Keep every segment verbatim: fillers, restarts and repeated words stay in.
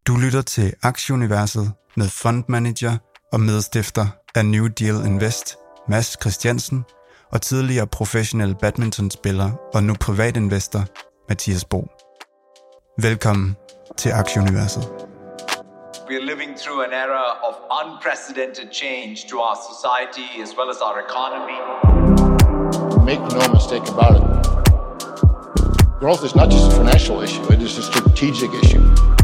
Du lytter til Aktieuniverset med fondmanager og medstifter af New Deal Invest, Mads Christiansen, og tidligere professionel badmintonspiller og nu privatinvestor, Mathias Bo. Velkommen til Aktieuniverset. We are living through an era of unprecedented change to our society as well as our economy. Make no mistake about it. Growth is not just a financial issue, it is a strategic issue.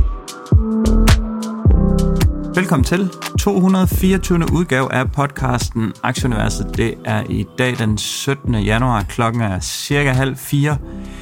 Velkommen til to hundrede og fireogtyvende udgave af podcasten Aktieuniverset. Det er i dag den syttende januar, klokken er cirka halv fire.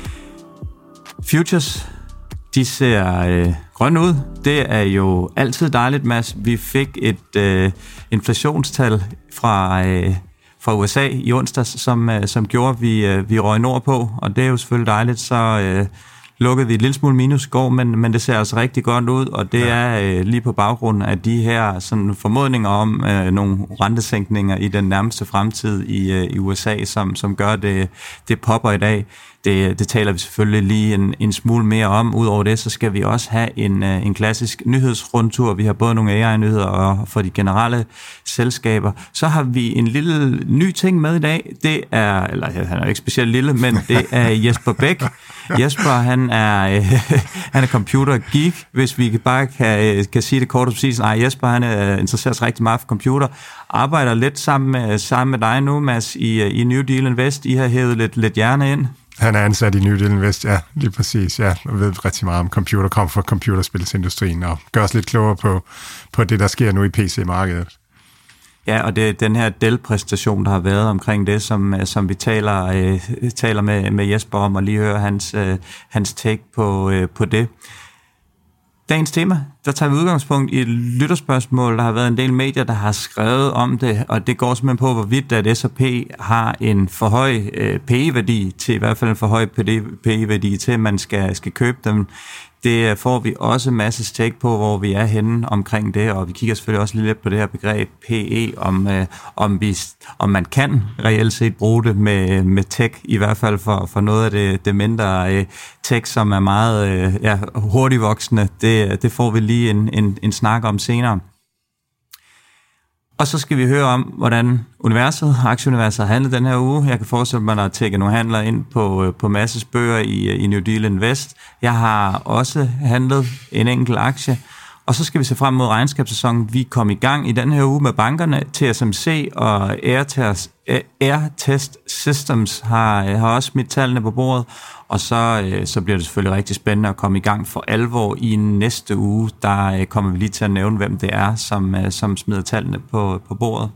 Futures, de ser øh, grønne ud. Det er jo altid dejligt, Mads. Vi fik et øh, inflationstal fra, øh, fra U S A i onsdags, som, øh, som gjorde, at vi, øh, vi røg nordpå, og det er jo selvfølgelig dejligt. Så øh, lukkede vi et lille smule minus i går, men, men det ser altså rigtig godt ud, og det er øh, lige på baggrund af de her sådan, formodninger om øh, nogle rentesænkninger i den nærmeste fremtid i, øh, i U S A, som, som gør det, det popper i dag. Det, det taler vi selvfølgelig lige en, en smule mere om. Udover det, så skal vi også have en, en klassisk nyhedsrundtur. Vi har både nogle A I-nyheder og for de generelle selskaber. Så har vi en lille ny ting med i dag. Det er, eller han er ikke specielt lille, men det er Jesper Bæk. Jesper, han er, øh, han er computer geek, hvis vi bare kan, kan sige det kort og præcis. Nej, Jesper, han er interesseret sig rigtig meget for computer. Arbejder lidt sammen med, sammen med dig nu, Mads, i, i New Deal Invest. I har hævet lidt, lidt hjerne ind. Han er ansat i New Deal Invest, ja, lige præcis, ja, og ved rigtig meget om computer, kom fra computerspilsindustrien, og gør os lidt klogere på, på det, der sker nu i P C-markedet. Ja, og det er den her Dell-præstation, der har været omkring det, som, som vi taler, øh, taler med, med Jesper om, og lige høre hans, øh, hans take på, øh, på det. Dagens tema, der tager vi udgangspunkt i et lytterspørgsmål. Der har været en del medier, der har skrevet om det, og det går simpelthen på, hvorvidt at S og P har en for høj P E-værdi til, i hvert fald en for høj P E-værdi til, at man skal, skal købe dem. Det får vi også en masse take på, hvor vi er henne omkring det, og vi kigger selvfølgelig også lidt på det her begreb P E, om, øh, om, vi, om man kan reelt set bruge det med, med tech, i hvert fald for, for noget af det, det mindre øh, tech, som er meget øh, ja, hurtigt voksende. Det, det får vi lige en, en, en snak om senere. Og så skal vi høre om, hvordan universet, aktieuniverset har handlet den her uge. Jeg kan forestille mig, at der er tækket nogle handler ind på, på Masses bøger i, i New Deal Invest. Jeg har også handlet en enkelt aktie. Og så skal vi se frem mod regnskabssæsonen. Vi kom i gang i den her uge med bankerne. T S M C og Airtest Systems har, har også smidt tallene på bordet. Og så, så bliver det selvfølgelig rigtig spændende at komme i gang for alvor i næste uge. Der kommer vi lige til at nævne, hvem det er, som, som smider tallene på, på bordet.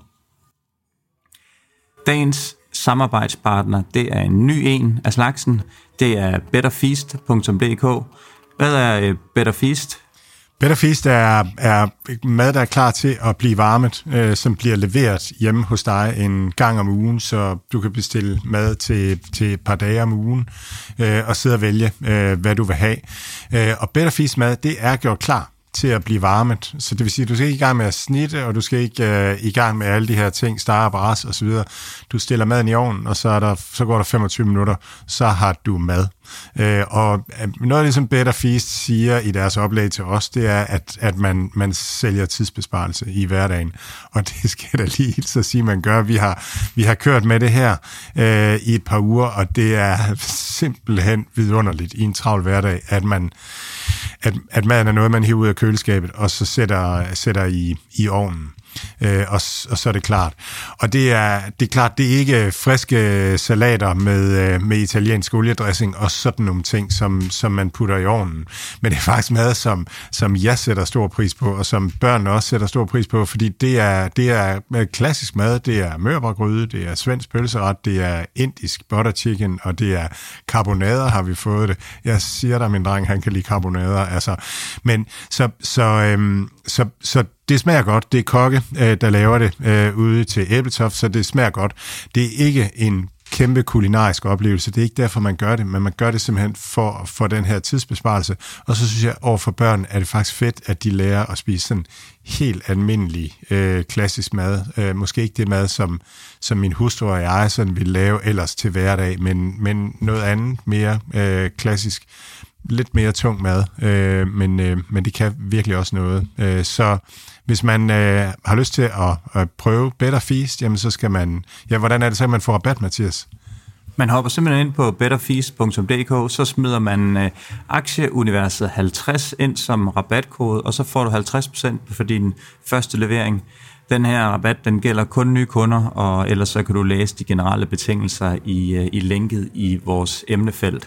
Dagens samarbejdspartner, det er en ny en af slagsen. Det er betterfeast punktum d k. Hvad er Betterfeast? Betterfeast er, er mad, der er klar til at blive varmet, øh, som bliver leveret hjemme hos dig en gang om ugen, så du kan bestille mad til, til et par dage om ugen øh, og sidde og vælge, øh, hvad du vil have. Øh, og Betterfeast mad, det er gjort klar til at blive varmet. Så det vil sige, at du skal ikke i gang med at snitte, og du skal ikke uh, i gang med alle de her ting, stege og bras og så videre. Du stiller maden i ovnen, og så, er der, så går der femogtyve minutter, så har du mad. Uh, og noget af det, som Betterfeast siger i deres oplæg til os, det er, at, at man, man sælger tidsbesparelse i hverdagen. Og det skal da lige så sige, man gør. Vi har, vi har kørt med det her uh, i et par uger, og det er simpelthen vidunderligt i en travl hverdag, at man At, at maden er noget, man hiver ud af køleskabet, og så sætter, sætter i, i ovnen. Øh, og, og så er det klart. Og det er, det er klart, det er ikke friske salater med, med italiensk oliedressing og sådan nogle ting, som, som man putter i ovnen. Men det er faktisk mad, som, som jeg sætter stor pris på, og som børnene også sætter stor pris på, fordi det er, det er klassisk mad. Det er mørbrødgryde, det er svensk pølseret, det er indisk butter chicken, og det er karbonader, har vi fået det. Jeg siger dig, min dreng, han kan lide karbonader. Altså. Men så, så, øhm, så, så det smager godt. Det er kokke, øh, der laver det øh, ude til Æbletoft, så det smager godt. Det er ikke en kæmpe kulinarisk oplevelse. Det er ikke derfor, man gør det, men man gør det simpelthen for, for den her tidsbesparelse. Og så synes jeg, over for børn er det faktisk fedt, at de lærer at spise sådan helt almindelig øh, klassisk mad. Øh, måske ikke det mad, som, som min hustru og jeg sådan ville lave ellers til hverdag, men, men noget andet mere øh, klassisk. lidt mere tung mad, øh, men, øh, men det kan virkelig også noget. Øh, så hvis man øh, har lyst til at, at prøve Better Feast, jamen så skal man... Ja, hvordan er det så, at man får rabat, Mathias? Man hopper simpelthen ind på better feast punktum d k, så smider man øh, aktieuniverset halvtreds ind som rabatkode, og så får du halvtreds procent for din første levering. Den her rabat, den gælder kun nye kunder, og ellers så kan du læse de generelle betingelser i, øh, i linket i vores emnefelt.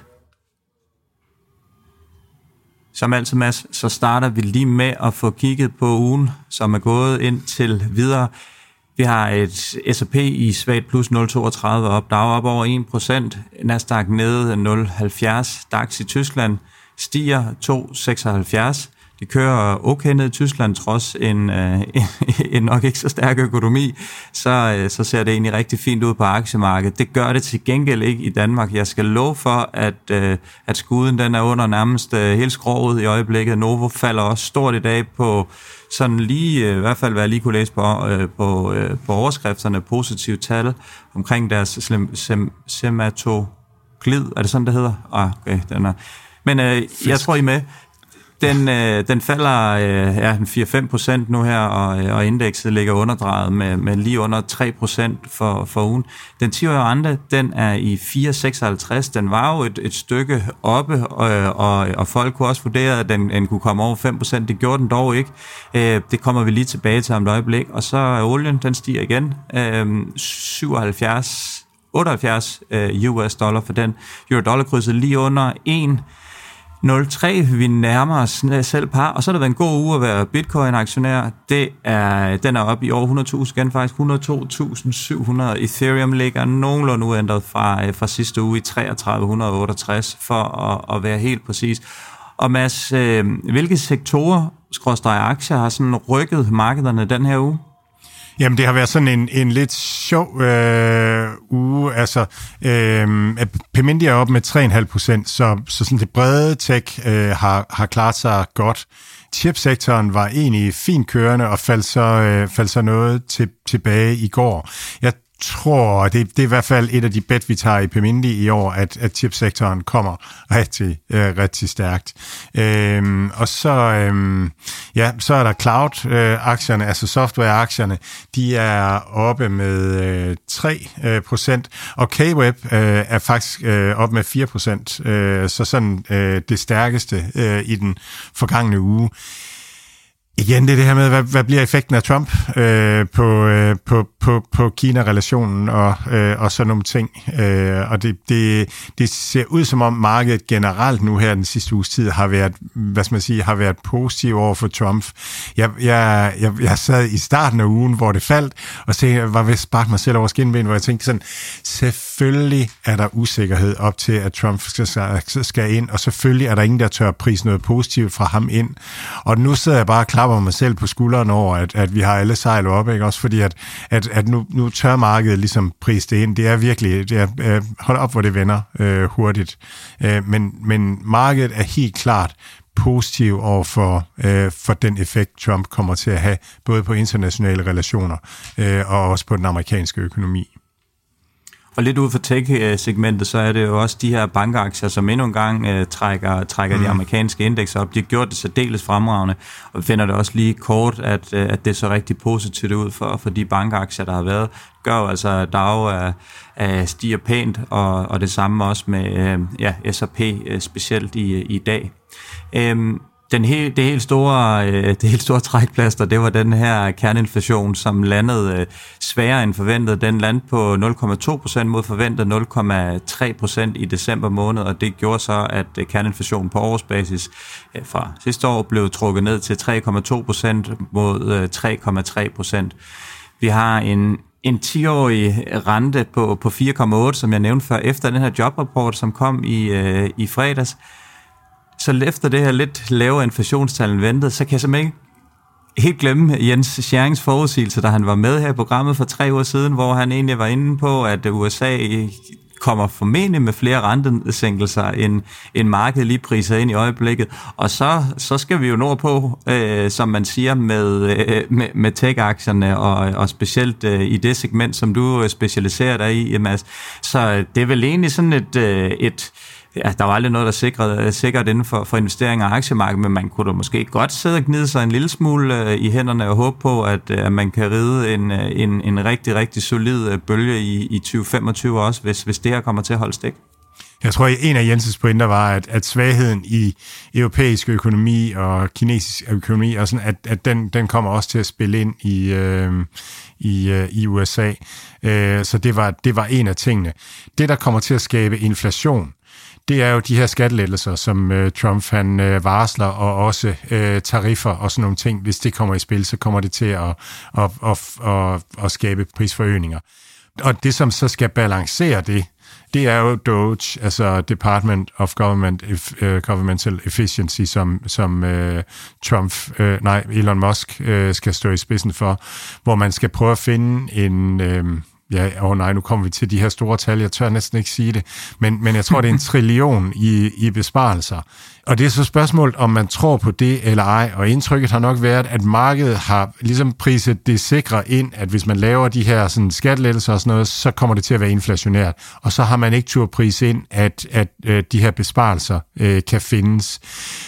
Som altid, Mads, så starter vi lige med at få kigget på ugen, som er gået ind til videre. Vi har et S og P i svagt plus nul komma toogtredive op, der er op over en procent, Nasdaq nede nul komma halvfjerds, DAX i Tyskland stiger to komma seksoghalvfjerds. Det kører okay ned i Tyskland, trods en, øh, en nok ikke så stærk økonomi, så, øh, så ser det egentlig rigtig fint ud på aktiemarkedet. Det gør det til gengæld ikke i Danmark. Jeg skal love for, at, øh, at skuden den er under nærmest øh, helt skroget i øjeblikket. Novo falder også stort i dag på sådan lige, øh, i hvert fald hvad jeg lige kunne læse på, øh, på, øh, på overskrifterne, positive tal omkring deres sem, sematoglid. Er det sådan, det hedder? Ah, okay, den er. Men øh, jeg tror, I er med. Den, øh, den falder øh, ja, fire til fem procent nu her, og, og indekset ligger underdrejet med, med lige under tre procent for, for ugen. Den ti-årige rente, den er i fire komma seksoghalvtreds. Den var jo et, et stykke oppe, og, og, og folk kunne også vurdere, at den, den kunne komme over fem procent. Det gjorde den dog ikke. Øh, det kommer vi lige tilbage til om et øjeblik. Og så er olien, den stiger igen. Øh, syvoghalvfjerds, otteoghalvfjerds øh, U S dollar for den. Euro-dollar-krydset lige under en nul komma tre, vi nærmer os selv par, og så har det været en god uge at være bitcoin-aktionær. Det er, den er oppe i over hundrede tusind igen, faktisk et hundrede og to tusind syv hundrede. Ethereum ligger nogenlunde uændret fra, fra sidste uge i tre tusind tre hundrede og otteogtres, for at, at være helt præcis. Og Mads, øh, hvilke sektorer, skråstreg aktier, har sådan rykket markederne den her uge? Jamen, det har været sådan en, en lidt sjov øh, uge. Altså, øh, Pemindi er oppe med tre komma fem procent, så, så sådan det brede tech øh, har, har klaret sig godt. Chipsektoren var egentlig fint kørende og faldt så, øh, faldt så noget til, tilbage i går. Jeg tror, det, det er i hvert fald et af de bet, vi tager i Pemindi i år, at, at chipsektoren kommer rigtig, øh, rigtig stærkt. Øhm, og så, øhm, ja, så er der cloud-aktierne, øh, altså software-aktierne, de er oppe med øh, tre procent, og K-Web øh, er faktisk øh, oppe med fire procent, øh, så sådan øh, det stærkeste øh, i den forgangne uge. Igen, det er det her med, hvad, hvad bliver effekten af Trump øh, på, øh, på, på, på Kina-relationen og, øh, og sådan nogle ting. Øh, og det, det, det ser ud som om markedet generelt nu her den sidste uges tid har været, hvad skal man sige, har været positiv over for Trump. Jeg, jeg, jeg, jeg sad i starten af ugen, hvor det faldt, og så jeg var ved at sparke mig selv over skinben, hvor jeg tænkte sådan, selvfølgelig er der usikkerhed op til, at Trump skal, skal ind, og selvfølgelig er der ingen, der tør prise noget positivt fra ham ind. Og nu sidder jeg bare klar mig selv på skulderen over, at, at vi har alle sejl oppe, ikke? Også fordi, at, at, at nu, nu tør markedet ligesom prise det ind. Det er virkelig, det er, øh, hold op, hvor det vender øh, hurtigt. Øh, men, men markedet er helt klart positiv over for, øh, for den effekt, Trump kommer til at have, både på internationale relationer øh, og også på den amerikanske økonomi. Og lidt ud for tech-segmentet, så er det jo også de her bankaktier, som endnu en gang øh, trækker, trækker mm. de amerikanske indekser op. De har gjort det særdeles fremragende, og vi finder det også lige kort, at, øh, at det så rigtig positivt ud for, for de bankaktier, der har været. Gør jo altså, at Dow er, er stiger pænt, og, og det samme også med øh, ja, S og P, øh, specielt i, i dag. Øhm, Den helt, det, helt store, det helt store trækplaster, det var den her kerneinflation, som landede sværere end forventet. Den landede på nul komma to procent mod forventet nul komma tre procent i december måned, og det gjorde så, at kerneinflationen på årsbasis fra sidste år blev trukket ned til tre komma to procent mod tre komma tre procent. Vi har en en ti-årig rente på, på fire komma otte, som jeg nævnte før, efter den her jobrapport, som kom i, i fredags. Så efter det her lidt lavere inflationstal end ventet, så kan jeg simpelthen ikke helt glemme Jens Scherings forudsigelse, da han var med her i programmet for tre uger siden, hvor han egentlig var inde på, at U S A kommer formentlig med flere rentesænkelser, end, end markedet lige priser ind i øjeblikket. Og så, så skal vi jo nå på, øh, som man siger, med, øh, med, med tech-aktierne, og, og specielt øh, i det segment, som du specialiserer dig i, Mads. Så det er vel egentlig sådan et... Øh, et ja, der var aldrig noget, der sikrede, sikkert inden for, for investeringer og aktiemarkedet, men man kunne da måske godt sidde og gnide sig en lille smule øh, i hænderne og håbe på, at, at man kan ride en, en, en rigtig, rigtig solid bølge i, i tyve femogtyve også, hvis, hvis det her kommer til at holde stik. Jeg tror, at en af Jensens pointer var, at, at svagheden i europæisk økonomi og kinesisk økonomi, og sådan, at, at den, den kommer også til at spille ind i, øh, i, øh, i U S A. Øh, så det var, det var en af tingene. Det, der kommer til at skabe inflation, det er jo de her skattelettelser, som øh, Trump han øh, varsler, og også øh, tariffer og sådan nogle ting. Hvis det kommer i spil, så kommer det til at, at, at, at, at skabe prisforøgninger. Og det, som så skal balancere det, det er jo D O G E, altså Department of Government, uh, Governmental Efficiency, som, som uh, Trump, uh, nej, Elon Musk uh, skal stå i spidsen for, hvor man skal prøve at finde en... Uh, Ja, åh oh nej, nu kommer vi til de her store tal, jeg tør næsten ikke sige det, men, men jeg tror, det er en trillion i, i besparelser. Og det er så spørgsmålet, om man tror på det eller ej, og indtrykket har nok været, at markedet har ligesom priset det sikre ind, at hvis man laver de her sådan skattelettelser og sådan noget, så kommer det til at være inflationært. Og så har man ikke tur prise ind, at, at, at de her besparelser øh, kan findes.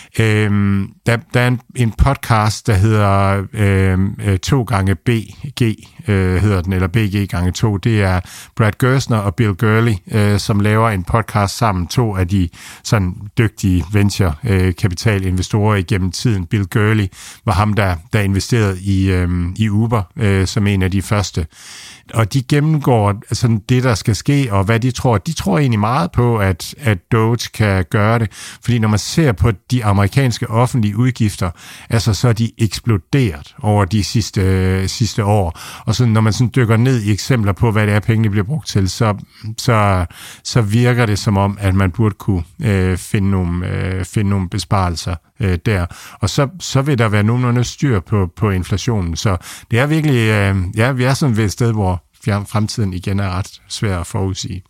Øhm, der, der er en, en podcast, der hedder øh, to gange B G, øh, hedder den, eller B G gange to. Det er Brad Gerstner og Bill Gurley, øh, som laver en podcast sammen, to af de sådan dygtige venture kapitalinvestorer igennem tiden. Bill Gurley var ham, der, der investerede i, øhm, i Uber øh, som en af de første. Og de gennemgår sådan det, der skal ske, og hvad de tror. De tror egentlig meget på, at, at Doge kan gøre det, fordi når man ser på de amerikanske offentlige udgifter, altså så er de eksploderet over de sidste, øh, sidste år. Og så når man sådan dykker ned i eksempler på, hvad det er, pengene bliver brugt til, så, så, så virker det som om, at man burde kunne øh, finde, nogle, øh, finde nogle besparelser øh, der. Og så, så vil der være nogenlunde styr på, på inflationen. Så det er virkelig, øh, ja, vi er sådan ved et sted, hvor fremtiden igen er ret svær at forudsige.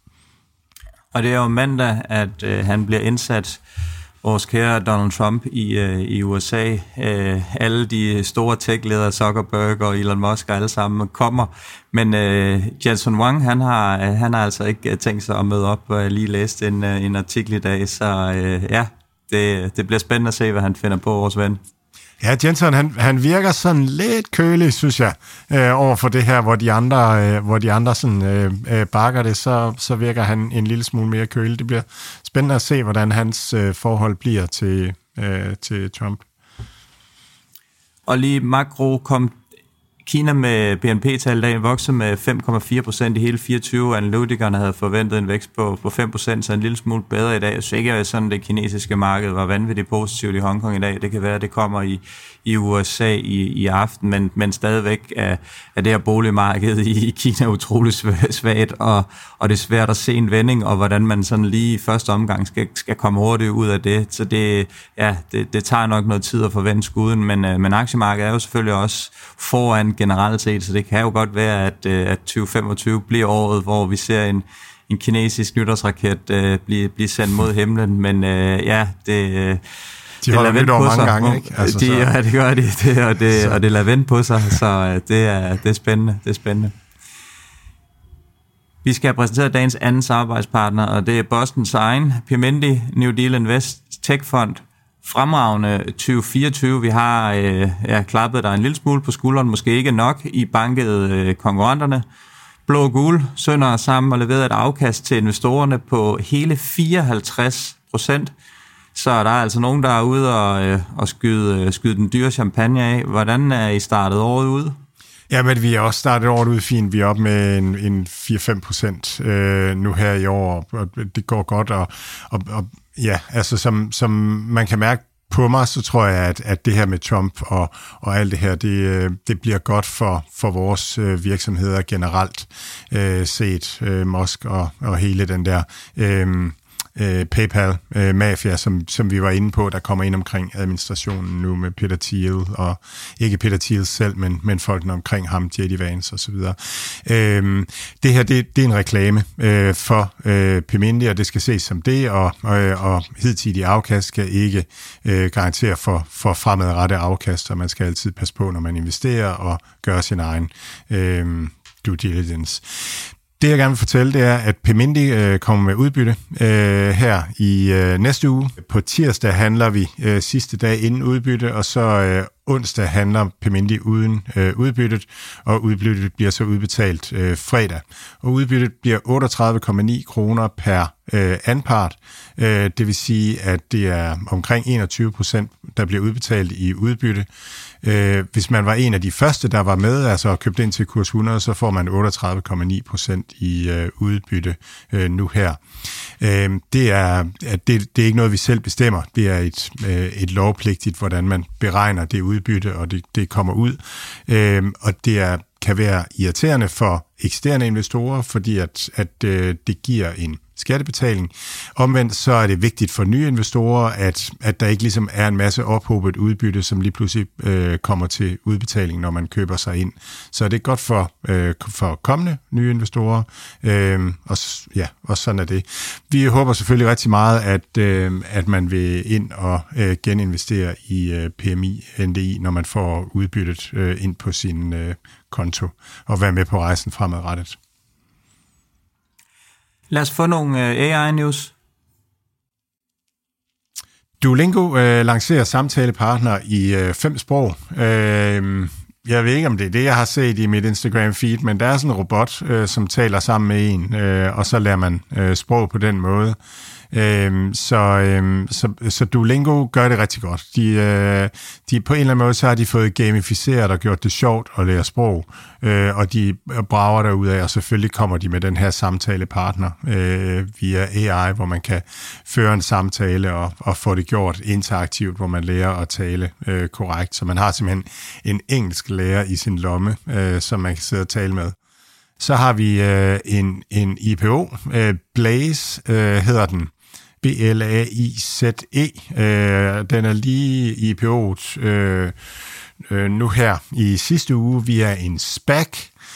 Og det er jo mandag, at øh, han bliver indsat, vores kære Donald Trump i, øh, i U S A. Øh, alle de store tech-ledere, Zuckerberg og Elon Musk, alle sammen kommer. Men øh, Jensen Huang, han har, han har altså ikke tænkt sig at møde op, og jeg lige læste en, en artikel i dag. Så øh, ja, det, det bliver spændende at se, hvad han finder på, vores ven. Ja, Jensen, han, han virker sådan lidt kølig, synes jeg, øh, over for det her, hvor de andre, øh, hvor de andre sådan, øh, øh, bakker det, så, så virker han en lille smule mere kølig. Det bliver spændende at se, hvordan hans øh, forhold bliver til, øh, til Trump. Og lige makro kom Kina med B N P-tal i dag voksede med fem komma fire procent i hele fireogtyve. Analytikerne havde forventet en vækst på, på fem procent, så en lille smule bedre i dag. Jeg synes ikke, at sådan det kinesiske marked var vanvittigt positivt i Hongkong i dag. Det kan være, at det kommer i, i U S A i, i aften, men, men stadigvæk er, er det her boligmarked i, i Kina utrolig svagt, og, og det er svært at se en vending, og hvordan man sådan lige i første omgang skal, skal komme hurtigt ud af det. Så det, ja, det, det tager nok noget tid at forvente skuden, men, men aktiemarkedet er jo selvfølgelig også foran generelt set, så det kan jo godt være, at, at tyve femogtyve bliver året, hvor vi ser en, en kinesisk nytårsraket uh, blive, blive sendt mod himlen, men uh, ja, det... Uh, de holder nytår mange gange, ikke? Altså, de, ja, det gør de, det, og, det, og det lader vente på sig, så uh, det, er, det er spændende, det er spændende. Vi skal have præsenteret dagens anden samarbejdspartner, og det er Bostons egen Pieminti New Deal Invest Tech Fund. Fremragende tyve fireogtyve. Vi har øh, ja, klappet der en lille smule på skulderen, måske ikke nok, i banket øh, konkurrenterne. Blå og gul sønder sammen og leveret et afkast til investorerne på hele fireoghalvtreds procent. Så der er altså nogen, der er ude og, øh, og skyde, øh, skyde den dyre champagne af. Hvordan er I startet året ud? Ja, men vi er også startet året ud fint. Vi er oppe med en, en fire til fem procent øh, nu her i år, og det går godt. Og, og, og ja, altså som, som man kan mærke på mig, så tror jeg, at, at det her med Trump og, og alt det her, det, det bliver godt for, for vores øh, virksomheder generelt øh, set. Øh, Musk og, og hele den der... Øh, PayPal-mafia, som, som vi var inde på, der kommer ind omkring administrationen nu med Peter Thiel, og ikke Peter Thiel selv, men, men folkene omkring ham, J D Vance og så videre. Øhm, det her, det, det er en reklame øh, for øh, Pieminti, og det skal ses som det, og, og, og hidtidige afkast skal ikke øh, garantere for, for fremadrette afkast, og man skal altid passe på, når man investerer, og gøre sin egen øh, due diligence. Det, jeg gerne vil fortælle, det er, at Pemindi øh, kommer med udbytte øh, her i øh, næste uge. På tirsdag handler vi øh, sidste dag inden udbytte, og så øh, onsdag handler Pemindi uden øh, udbyttet, og udbyttet bliver så udbetalt øh, fredag. Og udbyttet bliver otteogtredive komma ni kroner per øh, anpart. Øh, det vil sige, at det er omkring enogtyve procent, der bliver udbetalt i udbytte. Øh, hvis man var en af de første, der var med, altså købt ind til kurs hundrede, så får man otteogtredive komma ni procent i øh, udbytte øh, nu her. Øh, det, er, det, det er ikke noget, vi selv bestemmer. Det er et, øh, et lovpligtigt, hvordan man beregner det udbytte, og det, det kommer ud. Øh, og det er, kan være irriterende for eksterne investorer, fordi at, at øh, det giver en skattebetaling. Omvendt så er det vigtigt for nye investorer, at, at der ikke ligesom er en masse ophobet udbytte, som lige pludselig øh, kommer til udbetaling, når man køber sig ind. Så det er godt for, øh, for kommende nye investorer, øh, og, ja, og sådan er det. Vi håber selvfølgelig rigtig meget, at, øh, at man vil ind og øh, geninvestere i øh, P M I N D I, når man får udbyttet øh, ind på sin øh, konto, og være med på rejsen fremadrettet. Lad os få nogle A I-news. Duolingo øh, lancerer samtalepartner i øh, fem sprog. Øh, jeg ved ikke, om det er det, jeg har set i mit Instagram-feed, men der er sådan en robot, øh, som taler sammen med en, øh, og så lærer man øh, sprog på den måde. Øhm, så, øhm, så, så Duolingo gør det rigtig godt. De, øh, de, på en eller anden måde så har de fået gamificeret og gjort det sjovt at lære sprog, øh, og de brager derudad, og selvfølgelig kommer de med den her samtalepartner øh, via A I, hvor man kan føre en samtale og, og få det gjort interaktivt, hvor man lærer at tale øh, korrekt. Så man har simpelthen en engelsk lærer i sin lomme, øh, som man kan sidde og tale med. Så har vi øh, en, en I P O, øh, Blaze øh, hedder den, B L A I Z E. Øh, den er lige I P O'et øh, øh, nu her i sidste uge via en SPAC,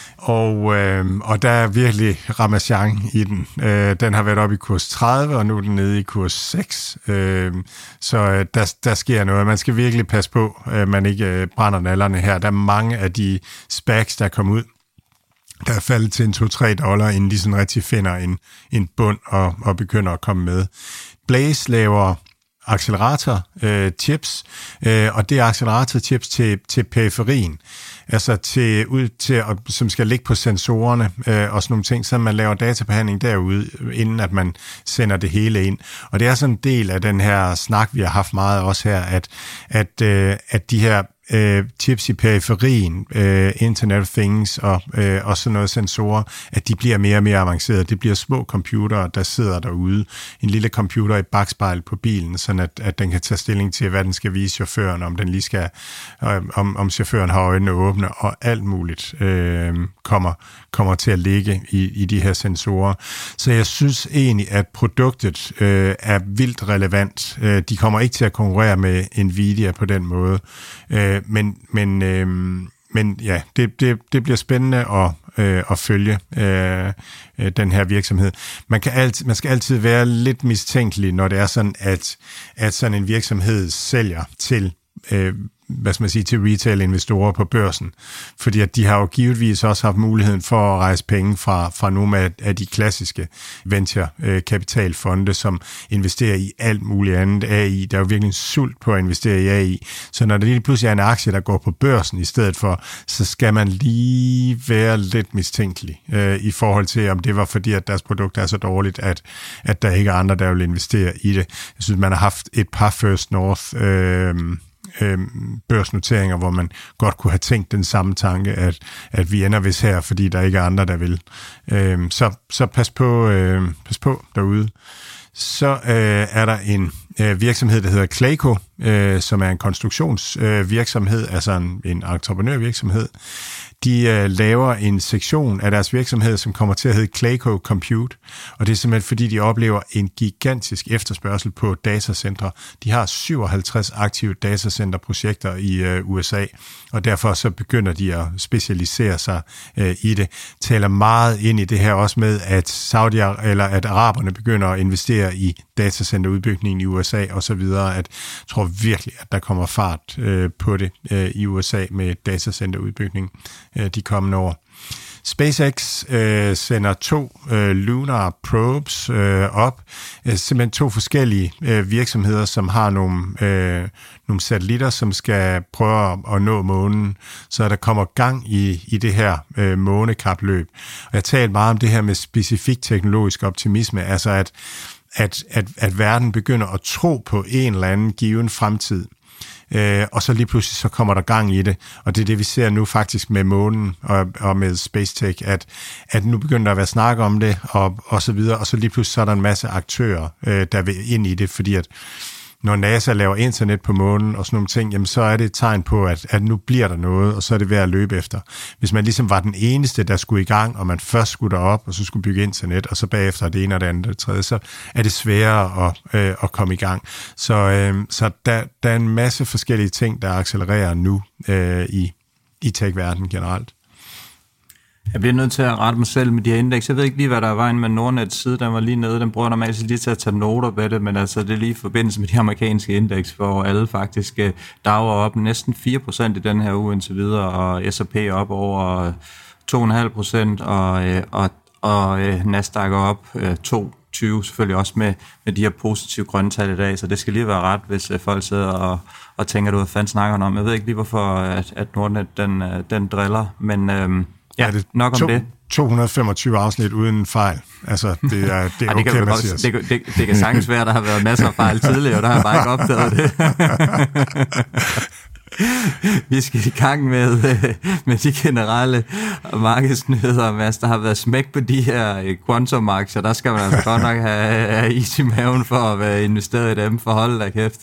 og, øh, og der er virkelig ramachan i den. Øh, den har været oppe i kurs tredive, og nu er den nede i kurs seks. Øh, så øh, der, der sker noget. Man skal virkelig passe på, at man ikke øh, brænder nallerne her. Der er mange af de SPACs, der kommer ud, der er faldet til en to til tre dollar, inden de sådan rigtig finder en, en bund og, og begynder at komme med. Blaze laver accelerator øh, chips, øh, og det er accelerator chips til, til periferien, altså til, ud til, som skal ligge på sensorerne øh, og sådan nogle ting, så man laver databehandling derude, inden at man sender det hele ind. Og det er sådan en del af den her snak, vi har haft meget også her, at, at, øh, at de her øh, chips i periferien, øh, Internet of Things og, øh, og sådan noget sensorer, at de bliver mere og mere avancerede. Det bliver små computere, der sidder derude. En lille computer i bagspejl på bilen, sådan at, at den kan tage stilling til, hvad den skal vise chaufføren, om den lige skal, øh, om, om chaufføren har øjnene åbne, og alt muligt øh, kommer, kommer til at ligge i, i de her sensorer. Så jeg synes egentlig, at produktet øh, er vildt relevant. Øh, de kommer ikke til at konkurrere med Nvidia på den måde. Øh, men, men, øh, men ja, det, det, det bliver spændende at, øh, at følge øh, den her virksomhed. Man, kan altid, man skal altid være lidt mistænkelig, når det er sådan, at, at sådan en virksomhed sælger til øh, hvad skal man sige, til retail-investorer på børsen. Fordi at de har jo givetvis også haft muligheden for at rejse penge fra, fra nogle af, af de klassiske venture-kapitalfonde, som investerer i alt muligt andet A I. Der er jo virkelig en sult på at investere i A I. Så når der lige pludselig er en aktie, der går på børsen i stedet for, så skal man lige være lidt mistænkelig øh, i forhold til, om det var fordi, at deres produkt er så dårligt, at, at der ikke er andre, der vil investere i det. Jeg synes, man har haft et par First North øh, Øh, børsnoteringer, hvor man godt kunne have tænkt den samme tanke, at, at vi ender vist her, fordi der ikke er andre, der vil. Øh, så, så pas på, øh, pas på derude. Så øh, er der en øh, virksomhed, der hedder Clayco, øh, som er en konstruktionsvirksomhed, øh, altså en, en entreprenørvirksomhed. De øh, laver en sektion af deres virksomhed, som kommer til at hedde Clayco Compute, og det er simpelthen fordi, de oplever en gigantisk efterspørgsel på datacentre. De har syvoghalvtreds aktive datacenterprojekter i øh, U S A, og derfor så begynder de at specialisere sig øh, i det. Taler meget ind i det her også med, at Saudi eller at araberne begynder at investere i datacenterudbygningen i U S A og så videre. At jeg tror virkelig, at der kommer fart øh, på det øh, i U S A med datacenterudbygning de kommende år. SpaceX øh, sender to øh, lunar probes øh, op, øh, simpelthen to forskellige øh, virksomheder, som har nogle, øh, nogle satellitter, som skal prøve at, at nå månen, så der kommer gang i, i det her øh, månekapløb. Og jeg talte meget om det her med specifik teknologisk optimisme, altså at, at, at, at verden begynder at tro på en eller anden given fremtid. Øh, og så lige pludselig så kommer der gang i det, og det er det, vi ser nu faktisk med månen og, og med SpaceTech, at, at nu begynder der at være snak om det, og, og så videre, og så lige pludselig så er der en masse aktører, øh, der vil ind i det, fordi at når NASA laver internet på månen og sådan nogle ting, jamen så er det et tegn på, at, at nu bliver der noget, og så er det værd at løbe efter. Hvis man ligesom var den eneste, der skulle i gang, og man først skulle derop, og så skulle bygge internet, og så bagefter det ene og det andet og det tredje, så er det sværere at, øh, at komme i gang. Så, øh, så der, der er en masse forskellige ting, der accelererer nu øh, i, i tech-verdenen generelt. Jeg bliver nødt til at rette mig selv med de her indeks. Jeg ved ikke lige, hvad der er vejen med Nordnets side. Den var lige nede. Den bruger normalt lige til at tage noter ved det, men altså det er lige i forbindelse med de amerikanske indeks, hvor alle faktisk dager op næsten fire procent i den her uge indtil videre, og S og P op over to komma fem procent, og, og, og Nasdaq op to tyve, selvfølgelig også med, med de her positive grønne tal i dag, så det skal lige være ret, hvis folk sidder og, og tænker, du hvad fanden snakker om. Jeg ved ikke lige, hvorfor at, at Nordnet den, den driller, men øhm, ja, det nok om to, det. to hundrede og femogtyve afsnit uden fejl. Altså, det er, det er okay, det kan, Mathias. Det, det, det, det kan sagtens være, der har været masser af fejl tidligere, og der har jeg bare ikke opdaget det. Vi skal i gang med, med de generelle markedsnyheder, Mads. Der har været smæk på de her quantum-aktier. Der skal man altså godt nok have, have is i maven for at være investeret i dem, for hold da kæft.